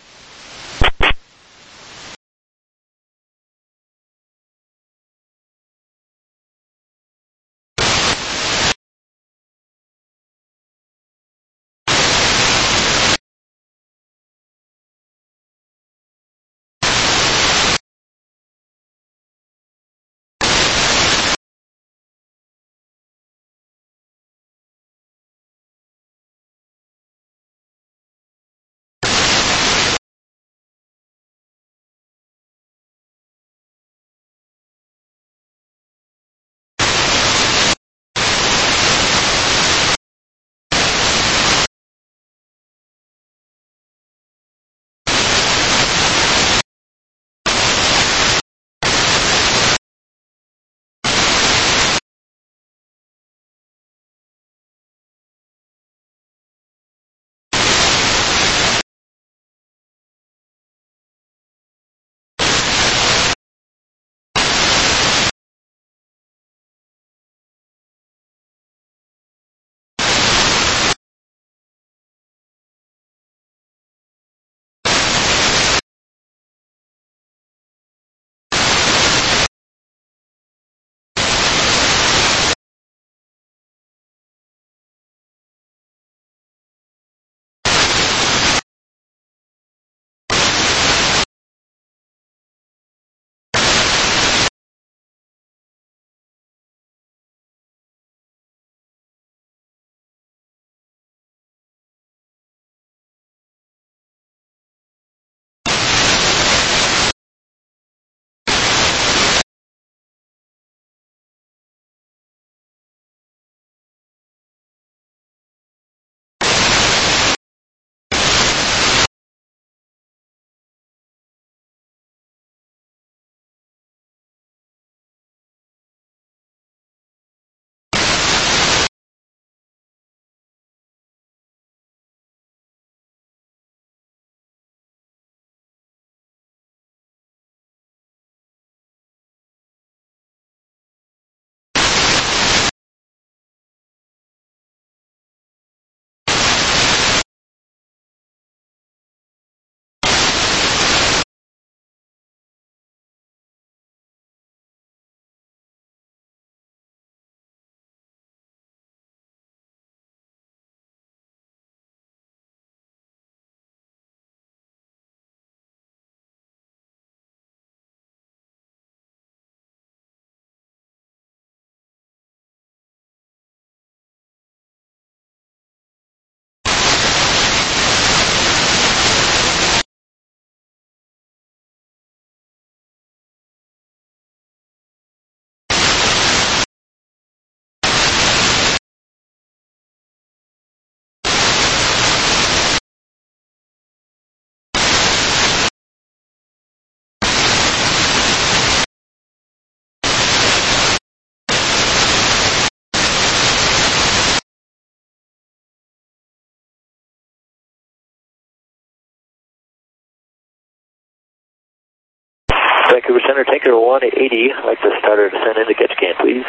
Speaker 3: Vancouver Center, Tanker 180. I'd like to start our descent into Ketchikan, please.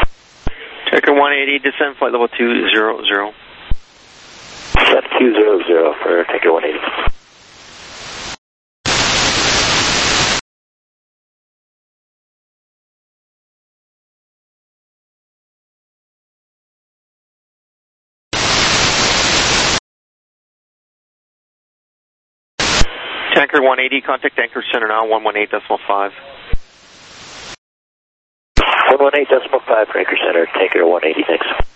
Speaker 6: Tanker 180, descend flight level 200.
Speaker 3: Descent 200 for Tanker 180.
Speaker 6: Tanker 180, contact Anchor Center now, 118.5.
Speaker 3: 118.5 for Anchor Center, Tanker 180, thanks.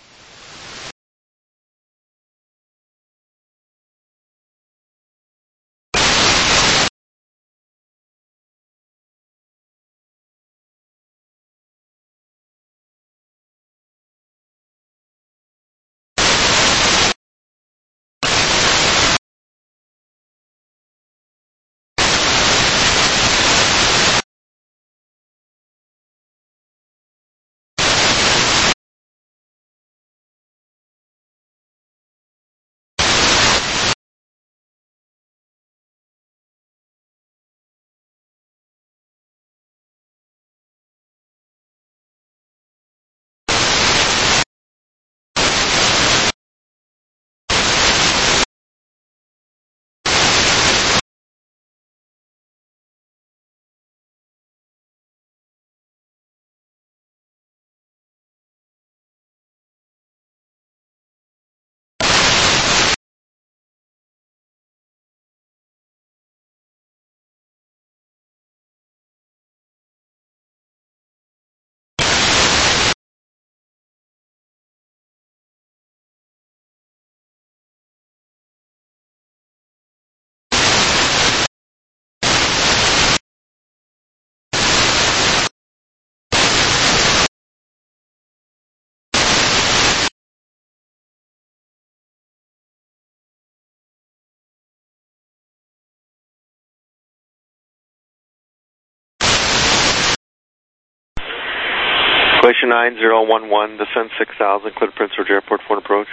Speaker 6: Glacier 9011, descend 6000, clear to Prince George Airport for an approach.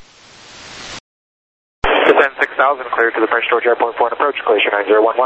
Speaker 3: Descend 6000, clear to the Prince George Airport for an approach, Glacier 9011.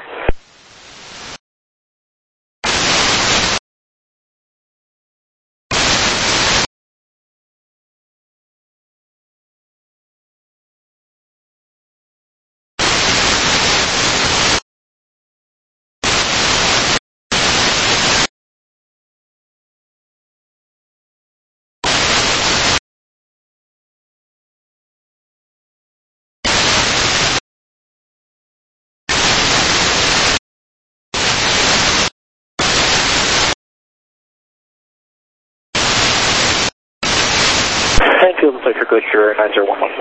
Speaker 3: Field and Flight for Glacier 9011.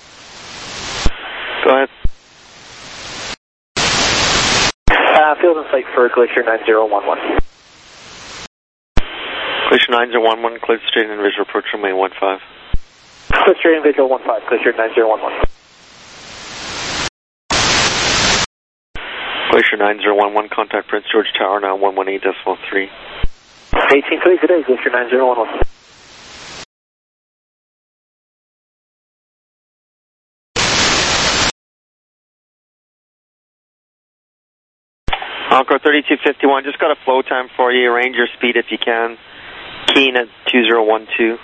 Speaker 6: Go ahead.
Speaker 3: Field and Flight for Glacier 9011.
Speaker 6: Glacier 9011, clear to straight and visual approach runway 15.
Speaker 3: Clear straight and visual 15, Glacier 9011.
Speaker 6: Glacier 9011, contact Prince George Tower now 118.3.
Speaker 3: 1830 today, Glacier 9011.
Speaker 6: Encore 3251, just got a flow time for you. Arrange your speed if you can. Keen at 2012.
Speaker 5: Keen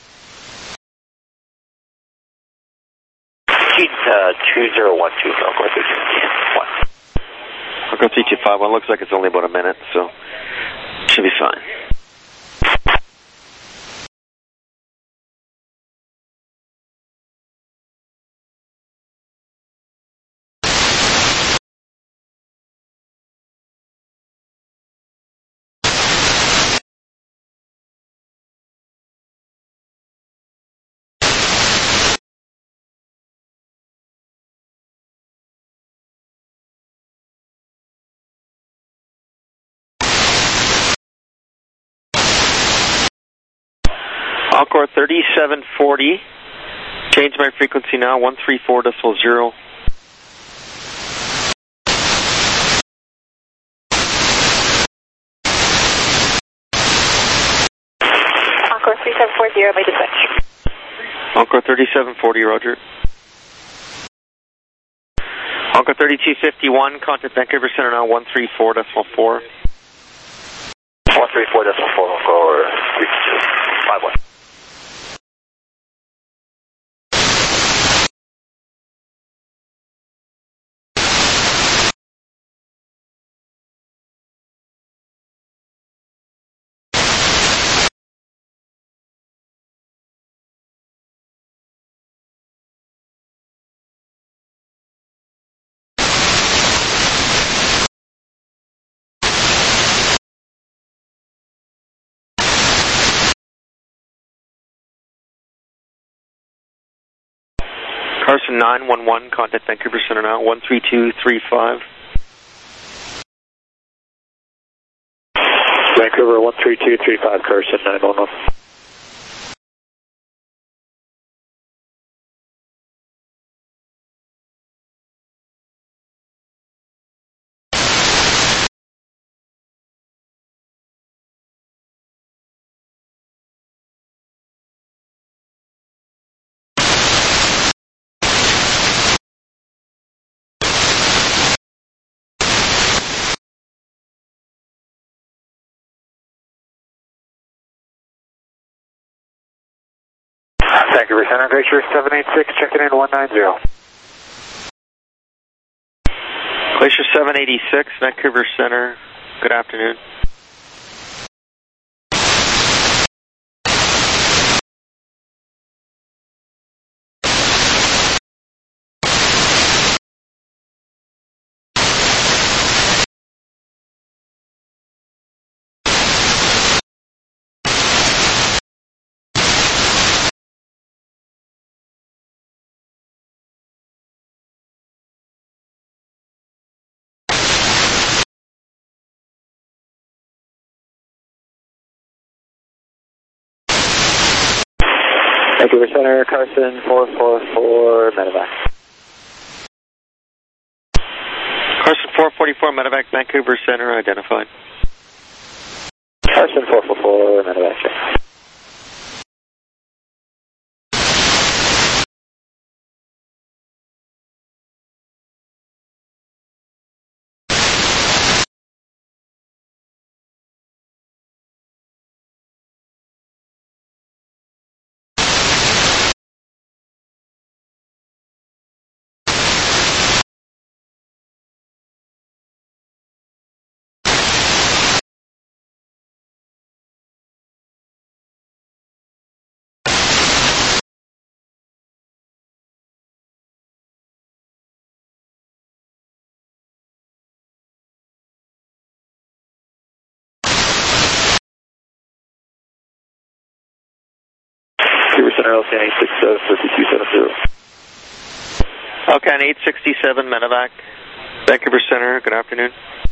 Speaker 5: 2012, Encore 3251.
Speaker 6: Encore 3251, looks like it's only about a minute, so should be fine. Encore 3740, change my frequency now, 134.0.
Speaker 2: Encore 3740, may dispatch.
Speaker 6: Encore 3740, roger. Encore 3251, contact Vancouver Center now, 134.4.
Speaker 5: 134.4, Encore 3251.
Speaker 6: Carson 911, contact Vancouver Center now, 13235.
Speaker 3: Vancouver 13235, Carson 911. Vancouver Center, Glacier 786, checking in 190.
Speaker 6: Glacier 786, Vancouver Center, good afternoon.
Speaker 3: Vancouver Center, Carson 444, medevac.
Speaker 6: Carson 444, medevac, Vancouver Center, identified.
Speaker 3: Carson 444, medevac, check. Center, LCN 867 5270.
Speaker 6: LCN 867 medevac, Vancouver Center, good afternoon.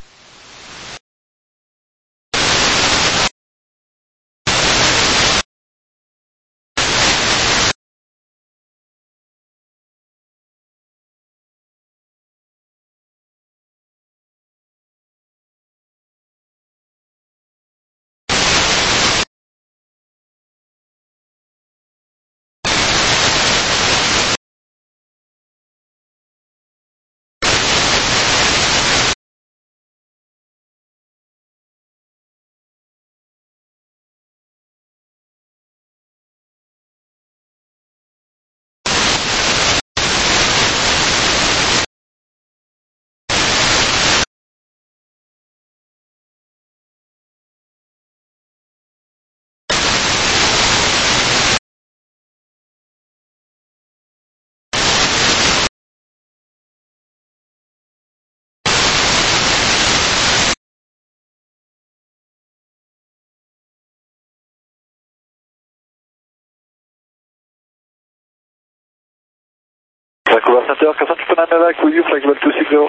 Speaker 3: Vancouver Center, Carson 9 medevac for you, flexible 260.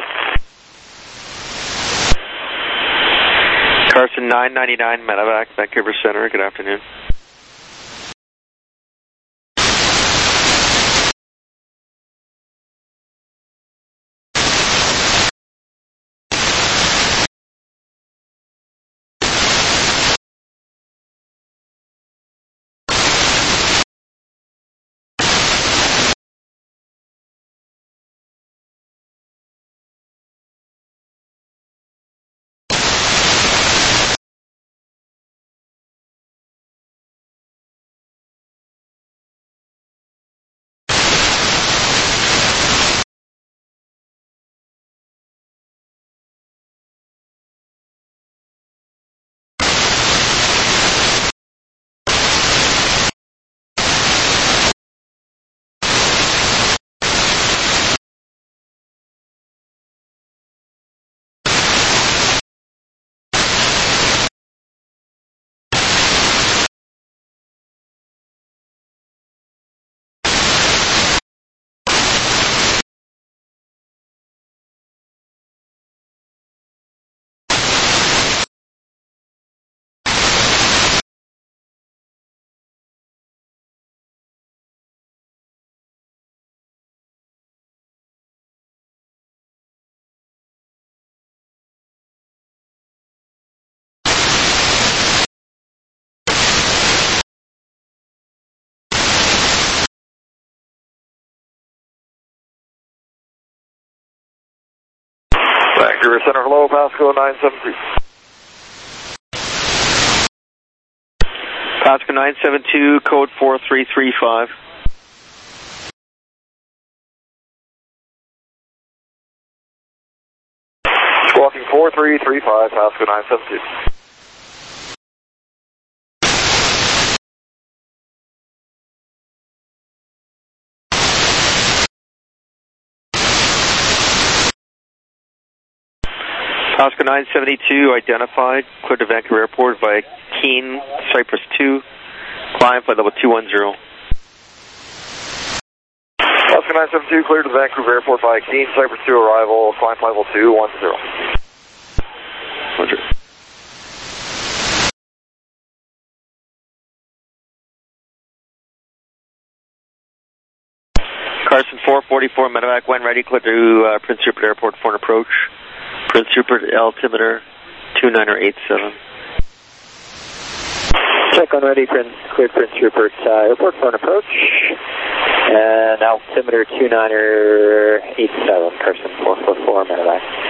Speaker 6: Carson 999 medevac, Vancouver Center, good afternoon.
Speaker 3: Vancouver Center, hello, Pasco 973.
Speaker 6: Pasco 972, code 4335.
Speaker 3: Squawking 4335, Pasco 972.
Speaker 6: Pasco 972 identified, cleared to Vancouver Airport via Keene, Cypress 2, climb flight level 210.
Speaker 3: Pasco 972 cleared to Vancouver Airport via Keene, Cypress 2 arrival, climb flight level 210.
Speaker 6: Roger. Carson 444 medevac, when ready, cleared to Prince Rupert Airport for an approach. Prince Rupert altimeter 2987.
Speaker 9: Check on ready, cleared Prince Rupert Airport for an approach. And altimeter 2987, Carson 444 medevac.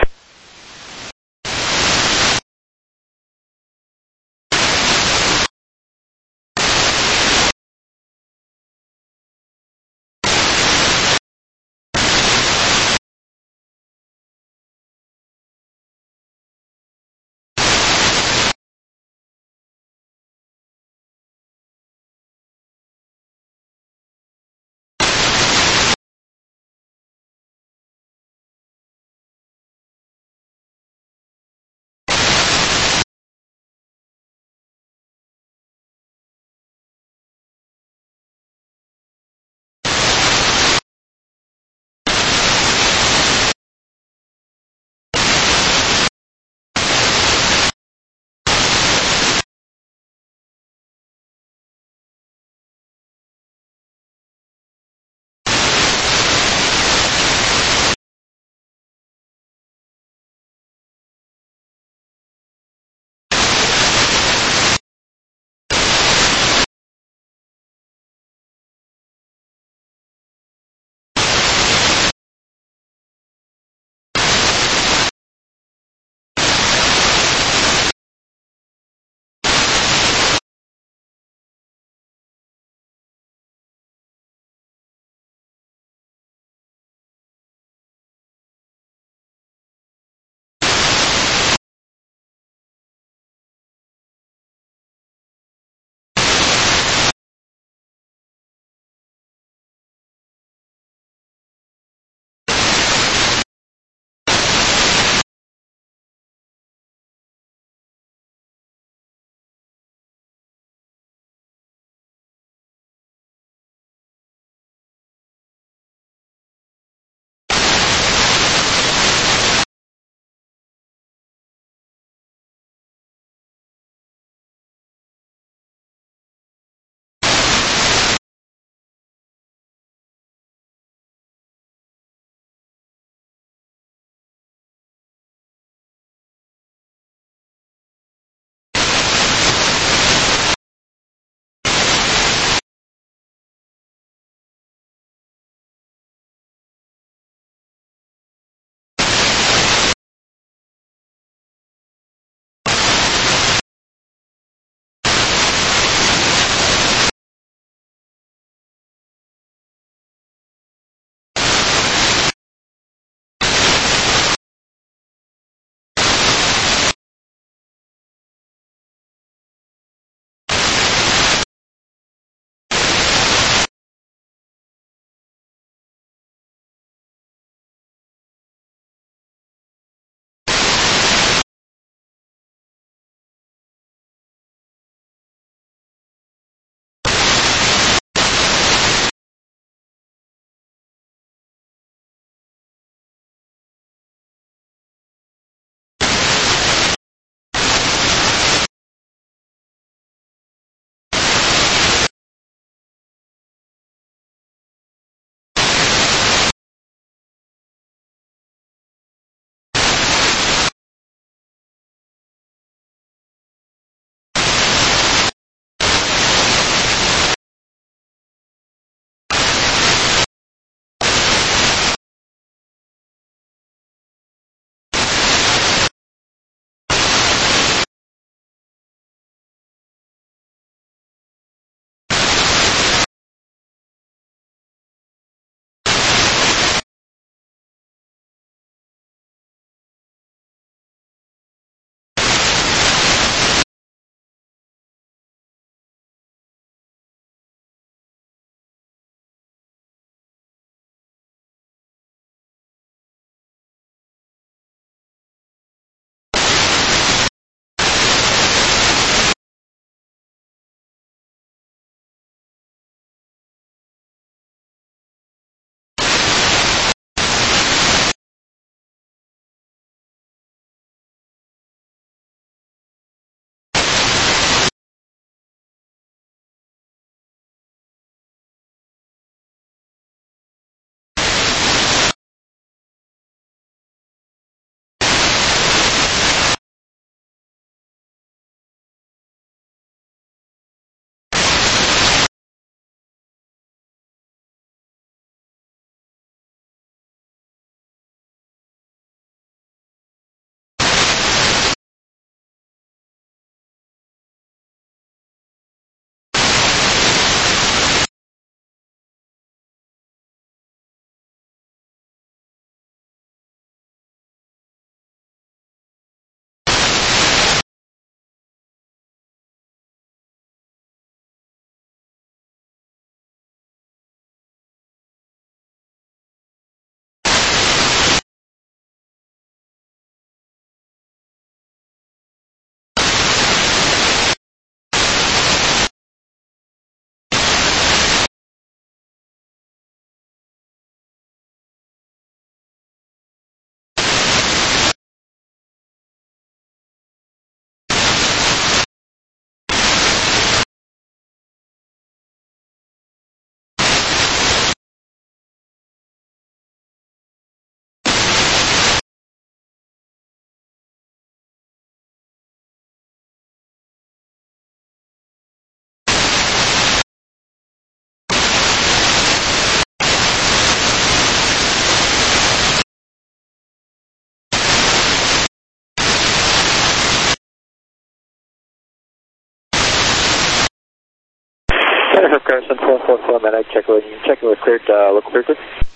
Speaker 9: Carson 444 Medic, checking with cleared, local clear.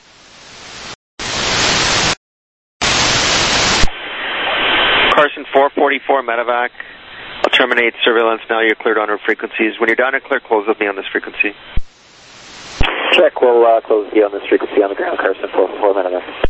Speaker 6: Carson 444 Medevac. I'll terminate surveillance now. You're cleared on our frequencies. When you're done and clear, close with me on this frequency.
Speaker 9: Check, we'll close with you on this frequency on the ground, Carson 444 Medevac.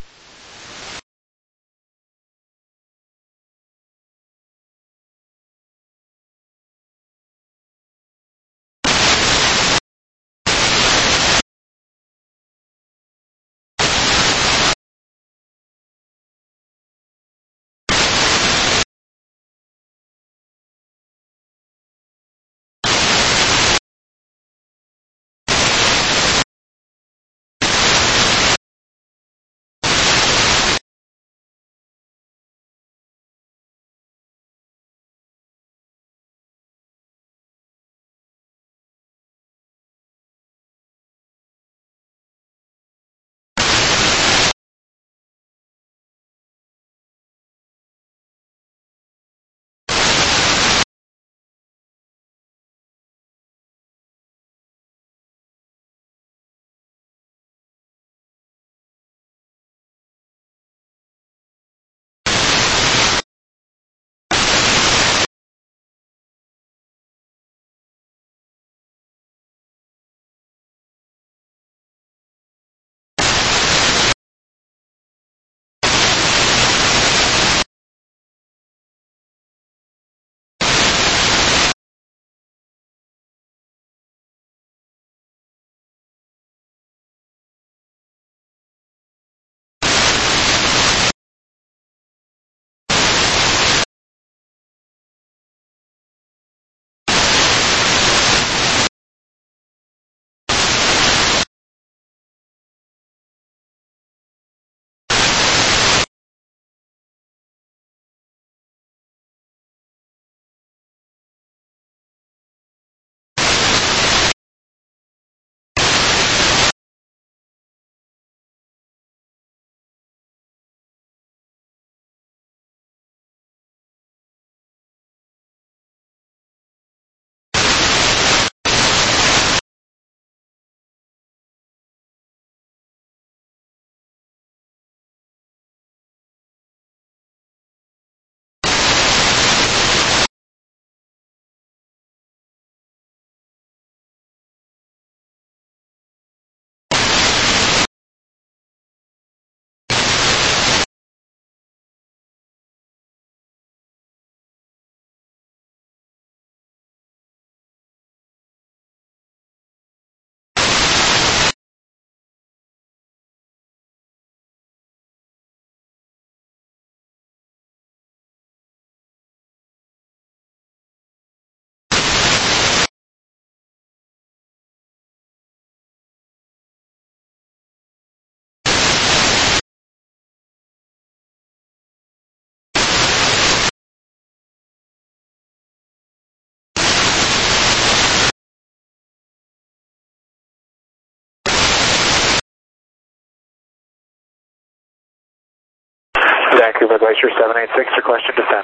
Speaker 3: Vancouver Glacier 786, requesting descent.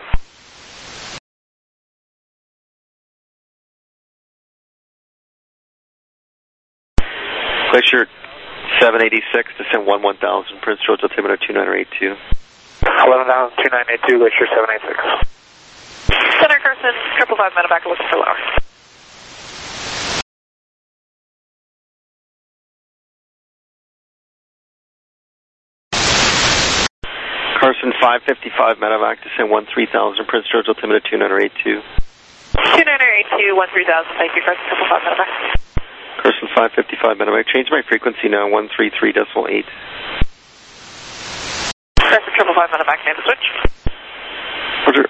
Speaker 6: Glacier 786, descend 1000, Prince George altimeter 2982.
Speaker 3: 11,2982, Glacier 786.
Speaker 2: Center Carson, 555 Medevac, looking for lower.
Speaker 6: Carson 555 Medevac, descend 13,000, Prince George altimeter 2982.
Speaker 2: 2982, 13,000, thank you, Carson 555 Medevac.
Speaker 6: Carson 555 Medevac, change my frequency now, 133.8.
Speaker 2: Carson 555 Medevac, name to switch.
Speaker 6: Roger.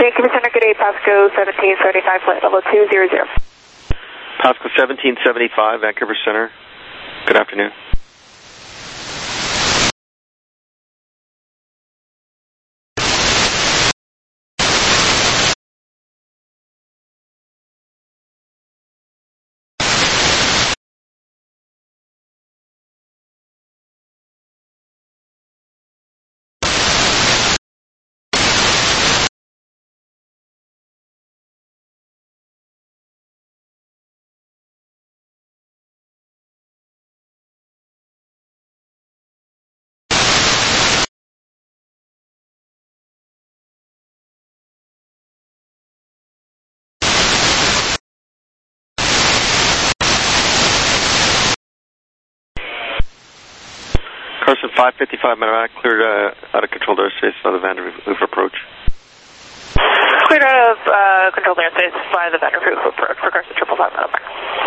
Speaker 2: Vancouver Center, good day, Pasco 1775, flight level 200.
Speaker 6: Pasco 1775, Vancouver Center. Good afternoon. Carson 555 Medevac, cleared out of controlled airspace by the Vanderhoof approach.
Speaker 2: Cleared out of controlled airspace by the Vanderhoof approach for Carson 555 Medevac.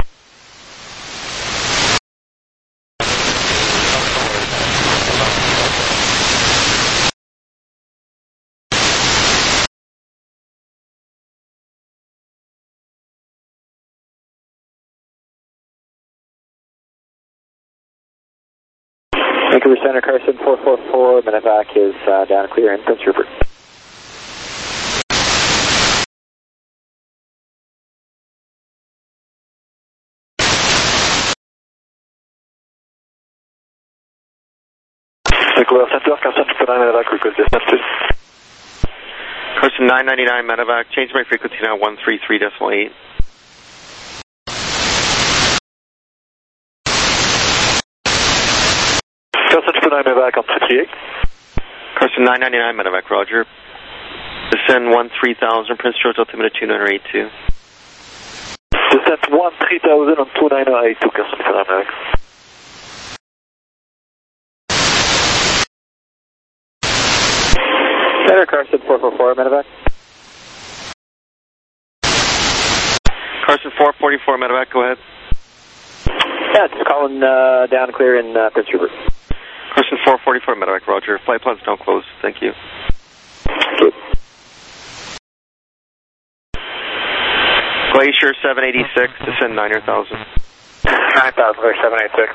Speaker 9: Vancouver Center, Carson 444, Medevac is down and clear in Prince Rupert.
Speaker 3: Vancouver Center, Carson 249 Medevac, request distance.
Speaker 6: Carson 999 Medevac, change my frequency now 133.8.
Speaker 3: Carson 249 Medevac on 38.
Speaker 6: Carson 999 Medevac, roger. Descend 13,000, Prince George, altimeter 2982.
Speaker 3: Descent 13,000 on 2982, Carson 249 Medevac.
Speaker 9: Center, Carson 444, Medevac.
Speaker 6: Carson 444 Medevac, go ahead.
Speaker 9: Yeah, just calling down and clear in Prince Rupert.
Speaker 6: Carson 444 Medevac, roger. Flight plans don't close, thank you.
Speaker 9: Good.
Speaker 6: Glacier 786, descend 9,000.
Speaker 3: 9,000, Glacier 786.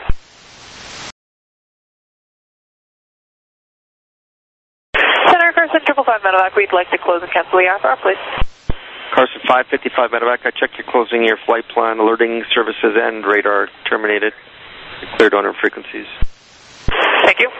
Speaker 2: Center, Carson 555 Medevac, we'd like to close and cancel the IFR, please.
Speaker 6: Carson 555 Medevac, I checked your closing your flight plan, alerting services and radar terminated. Cleared on our frequencies.
Speaker 2: Thank you.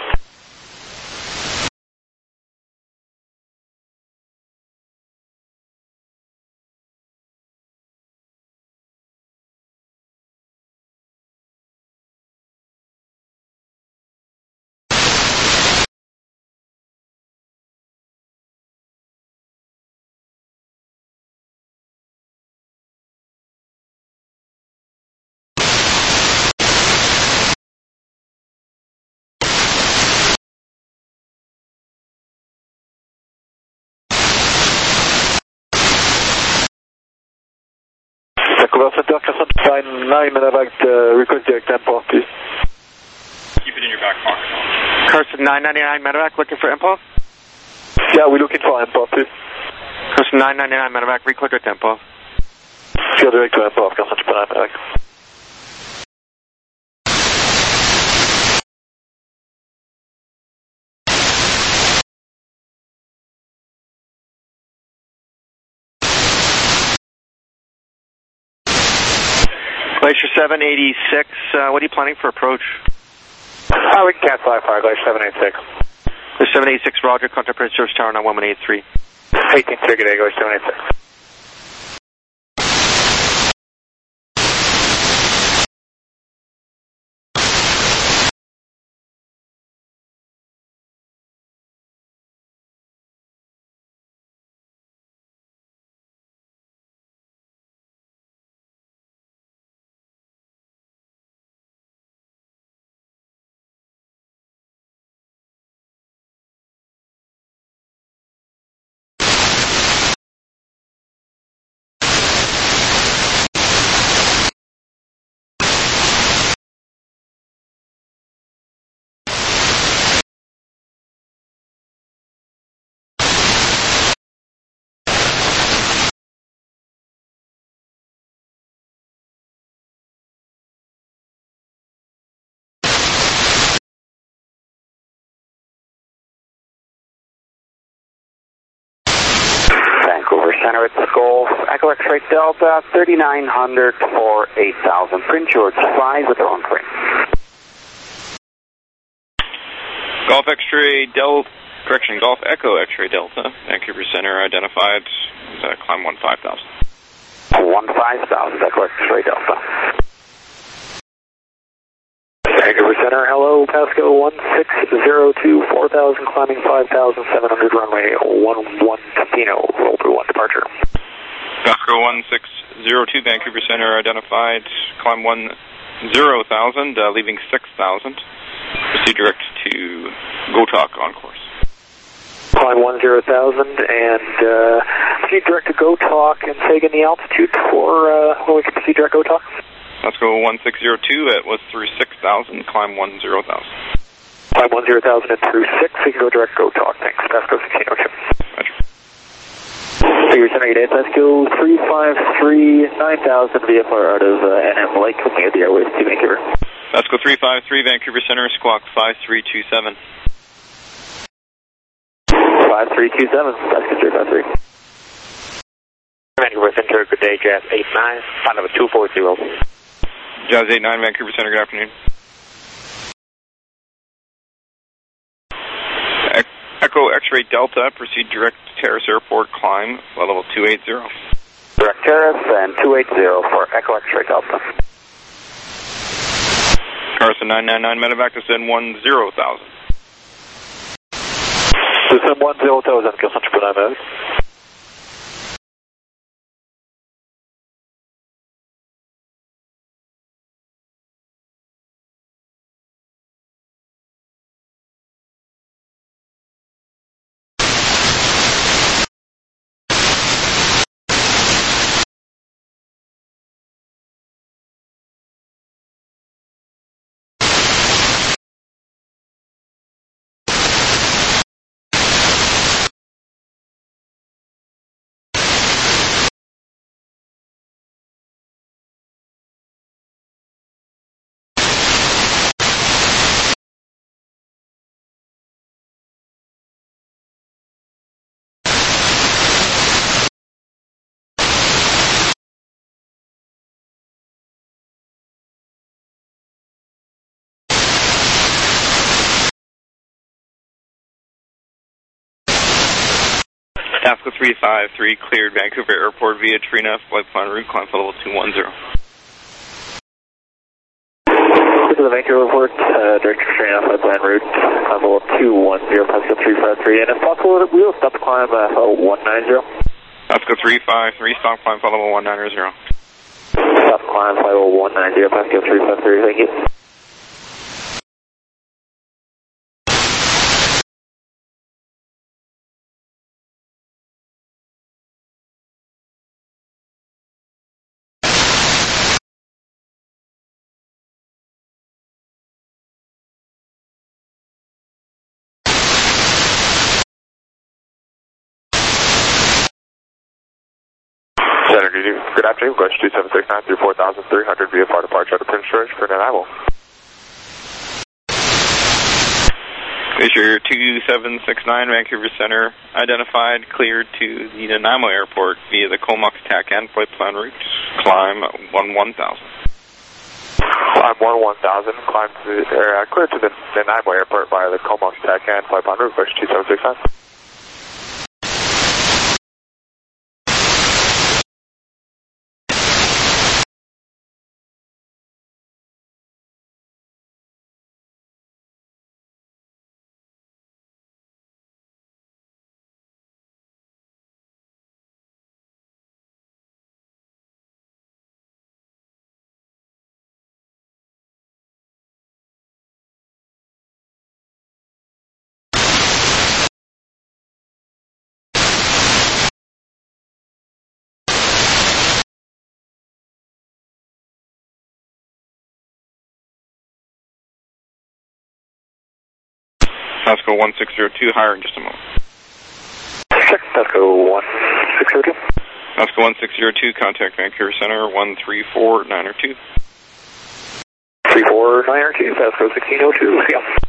Speaker 3: Vancouver Center, Carson 249 Medevac, request direct import, please.
Speaker 10: Keep it in your back pocket.
Speaker 6: Carson 999 Medevac, looking for impulse?
Speaker 3: Yeah, we're looking for import, please.
Speaker 6: Carson 999 Medevac, record direct impulse.
Speaker 3: Clear direct to import, Carson 249 Medevac.
Speaker 6: Glacier 786, what are you planning for approach?
Speaker 3: We can cancel IFR, Glacier 786.
Speaker 6: Glacier 786, roger, contact Prince George Tower, 91183.
Speaker 3: 18 good day, Glacier 786.
Speaker 11: Golf, Echo X-Ray Delta, 3900 for 8000. Prince George 5 with the wrong frame.
Speaker 10: Golf X-Ray Delta, correction, Golf Echo X-Ray Delta, Vancouver Center identified, climb 15,000.
Speaker 11: 15,000, Echo X-Ray Delta.
Speaker 9: Vancouver Center, hello, Pasco 1602, 4000, climbing 5,700, runway 11 Casino, roll through 1 departure.
Speaker 10: Pasco 1602, Vancouver Center identified, climb 10,000, leaving 6,000. Proceed direct to Go Talk on course.
Speaker 9: Climb 10,000 and proceed direct to Go Talk, and say again the altitude for when we can proceed direct Go Talk.
Speaker 10: Let's go 1602, it was through 6,000, climb 10,000.
Speaker 9: Climb 10,000 and through 6, we can go direct Go Talk, thanks. Pasco 1602.
Speaker 10: Roger.
Speaker 9: Figure Center, good day, Pasco 353, 9,000 VFR out of NM Lake, coming at the airways to Vancouver.
Speaker 10: Pasco 353, Vancouver Center, squawk 5327.
Speaker 9: 5327, Pasco 353.
Speaker 5: Vancouver Center, good day, Jazz 89, flight number 240.
Speaker 10: Jazz 89, Vancouver Center, good afternoon. Echo X-Ray Delta, proceed direct to Terrace Airport, climb level 280.
Speaker 11: Direct Terrace and 280 for Echo X-Ray Delta.
Speaker 10: Carson 999, medevac descend 10,000.
Speaker 9: Descend 10,000, Carson 999.
Speaker 10: Pasco 353, cleared Vancouver Airport via Trina, flight plan route, climb for level 210.
Speaker 9: This is the Vancouver Airport, direct to Trina, flight plan route, climb level 210, Pasco 353, and if possible, we will stop the climb at level 190.
Speaker 10: Pasco 353, stop climb for level 190.
Speaker 9: Stop climb, level 190, Pasco 353, thank you.
Speaker 4: Good afternoon, Bush 2769 through 4,300 VFR departure out of Prince George for Nanaimo.
Speaker 10: Glacier 2769, Vancouver Center, identified, cleared to the Nanaimo Airport via the Comox TAC and flight plan route, climb 11,000.
Speaker 4: Climb 11,000, clear to the Nanaimo Airport via the Comox TAC and flight plan route, Bush 2769.
Speaker 10: Pasco 1602, higher in just a moment.
Speaker 9: Check, Pasco 1602.
Speaker 10: Pasco 1602, contact Vancouver Center 134,902.
Speaker 9: 34902, Pasco 1602, yeah.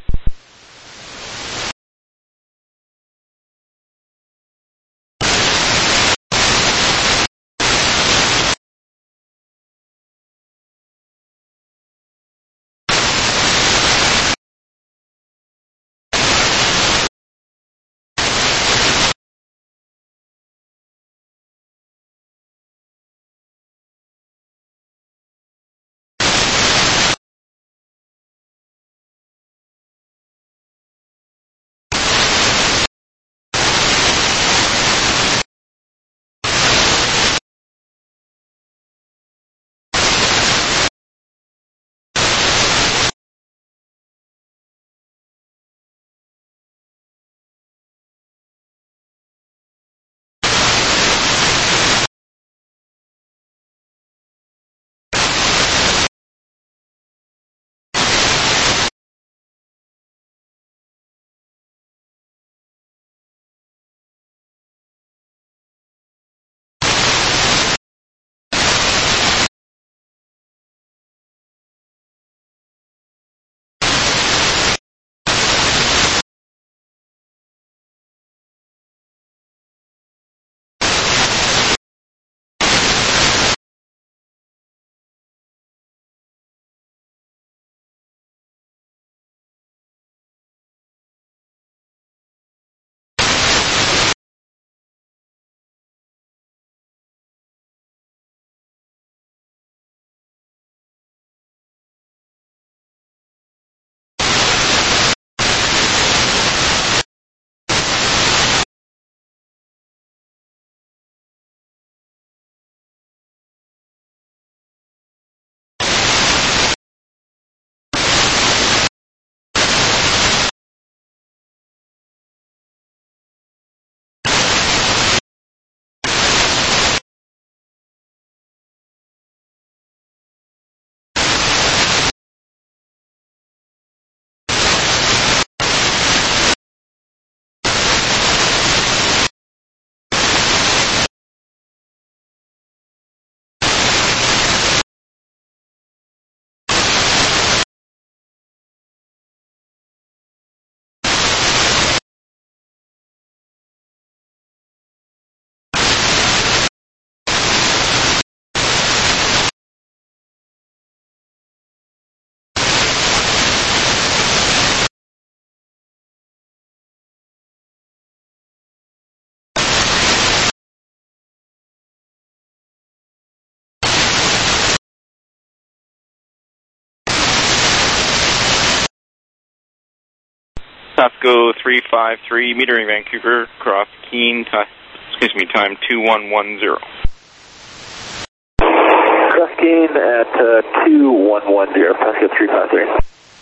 Speaker 10: Pasco 353, metering Vancouver, cross Keene, time 2110.
Speaker 9: Cross Keene at 2110, Pasco 353.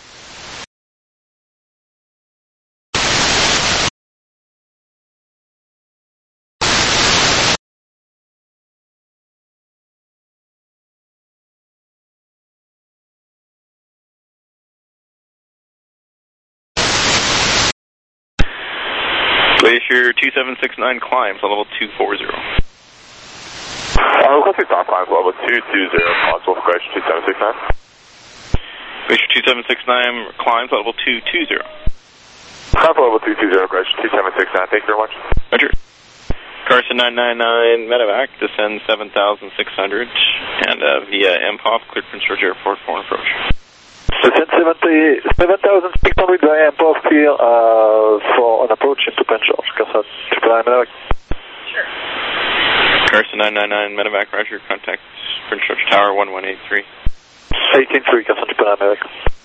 Speaker 10: Glacier 2769 climbs on level 240.
Speaker 4: Requesting stop climb level 220, possible for Glacier 2769.
Speaker 10: Glacier 2769 climbs on level 220.
Speaker 4: Climb level 220, Glacier 2769, thank you very much.
Speaker 10: Roger. Carson 999 medevac, descend 7,600, and via MPOF, cleared Prince George Airport for an approach.
Speaker 9: Descend 7,600 via MPOF for an approach into Prince George. Carson 999 medevac.
Speaker 10: Sure. Carson 999 medevac, roger, contact Prince George Tower 1183.
Speaker 9: 18-3, Carson 999 medevac.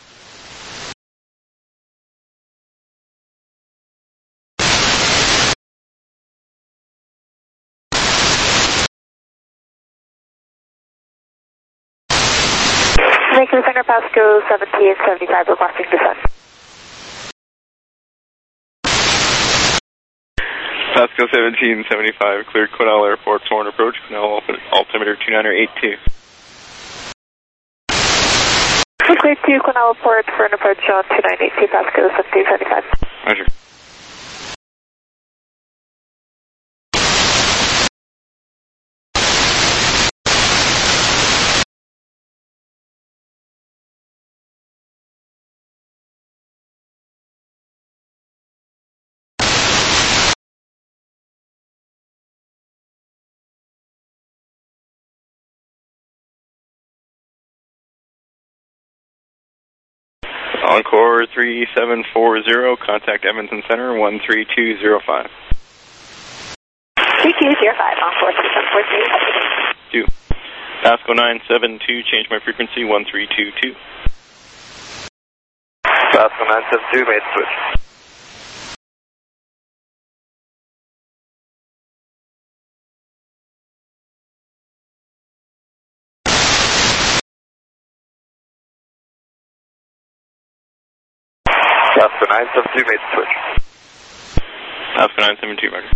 Speaker 2: Vancouver Center, Pasco 1775, requesting descent.
Speaker 10: Pasco 1775, cleared Quesnel Airport, foreign approach, Quesnel altimeter 2982.
Speaker 2: Cleared to Quesnel Airport for an approach on 2982, Pasco 1775.
Speaker 10: Roger. Encore 3740, contact Edmonton Center 13205.
Speaker 2: 3205, Encore 3740.
Speaker 10: 2. Pasco 972, change my frequency 1322.
Speaker 3: Pasco 972, made switch. Pasco 972, made switch.
Speaker 10: Pasco 972, roger.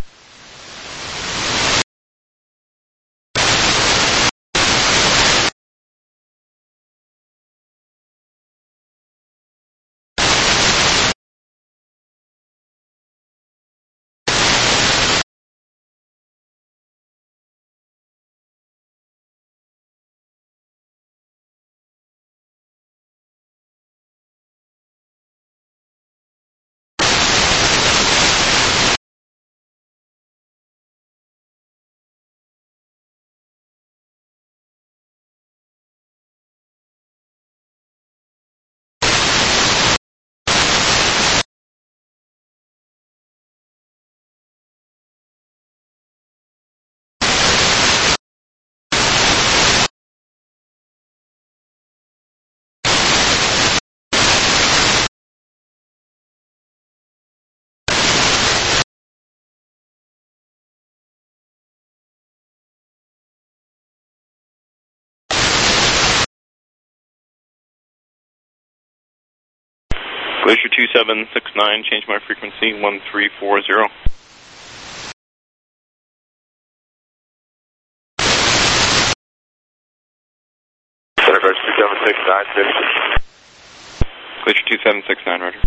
Speaker 10: Glacier 2769, change my frequency 1340.
Speaker 4: Center Glacier 2769,
Speaker 10: Glacier 2769, roger.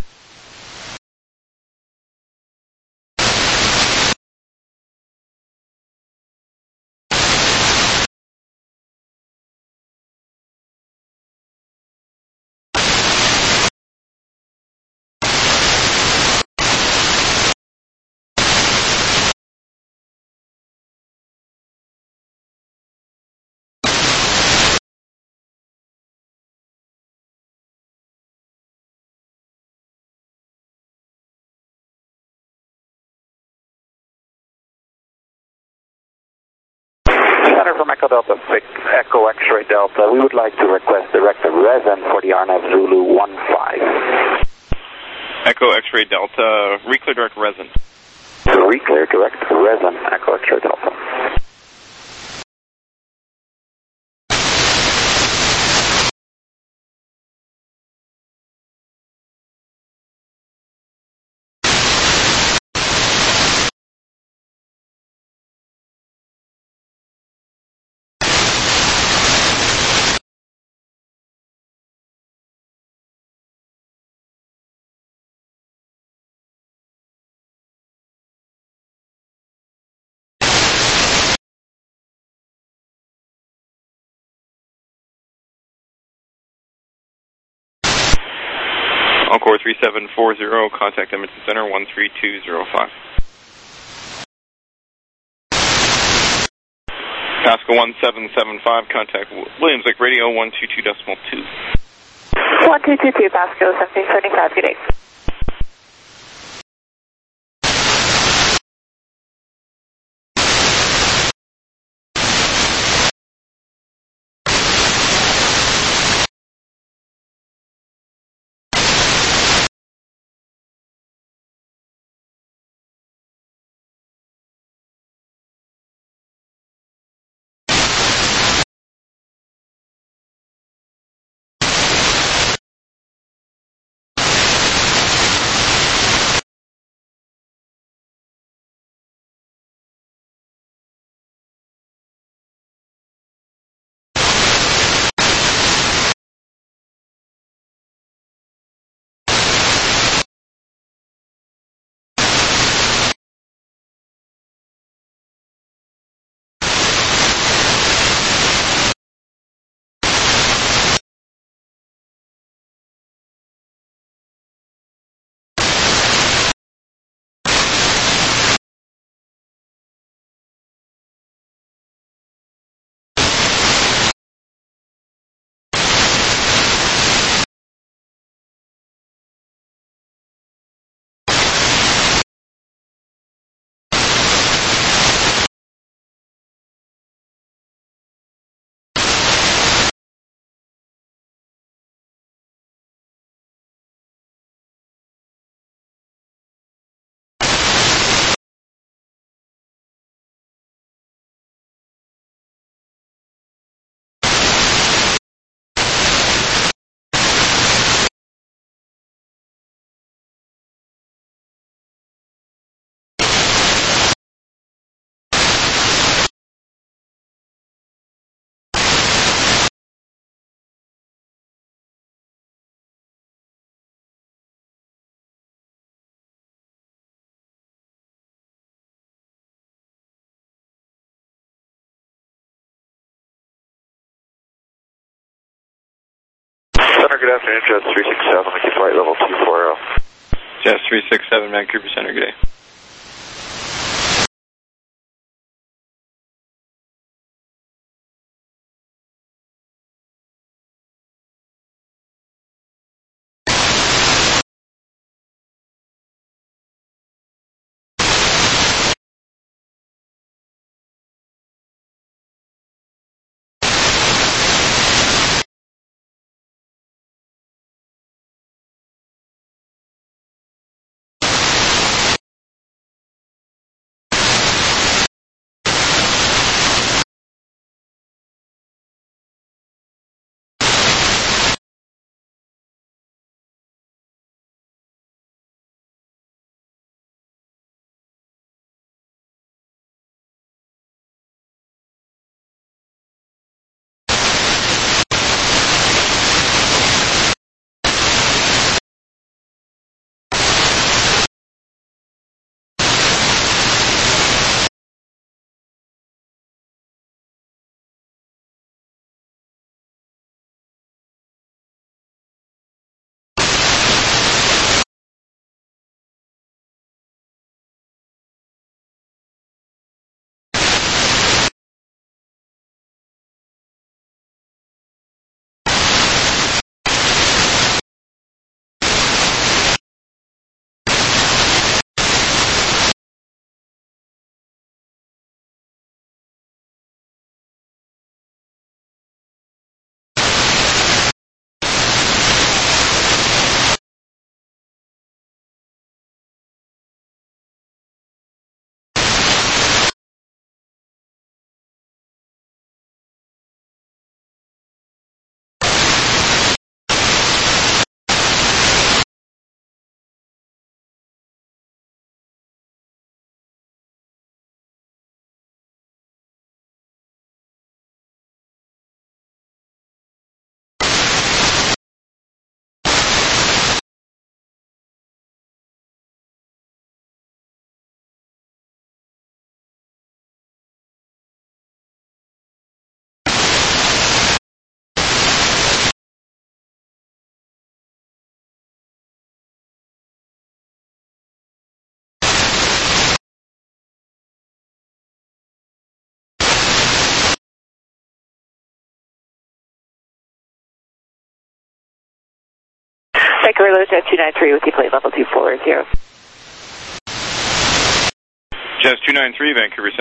Speaker 11: Center from Echo Delta 6, Echo X-Ray Delta. We would like to request directive resin for the RNAV Zulu 15.
Speaker 10: Echo X-ray Delta, reclear direct resin.
Speaker 11: Reclear direct resin, Echo X-ray Delta.
Speaker 10: Encore 3740, contact Edmonton Center 13205. Pasco 1775, contact Williams Lake Radio 122.2.
Speaker 2: 1222 Pasco 1775, good day.
Speaker 4: Center, good afternoon, Jets 367, Mickey Flight Level 240.
Speaker 10: Jets 367, Vancouver Center, good day.
Speaker 2: Vancouver Low Jet 293 with you, plate level 240.
Speaker 10: Jazz 293, Vancouver Center.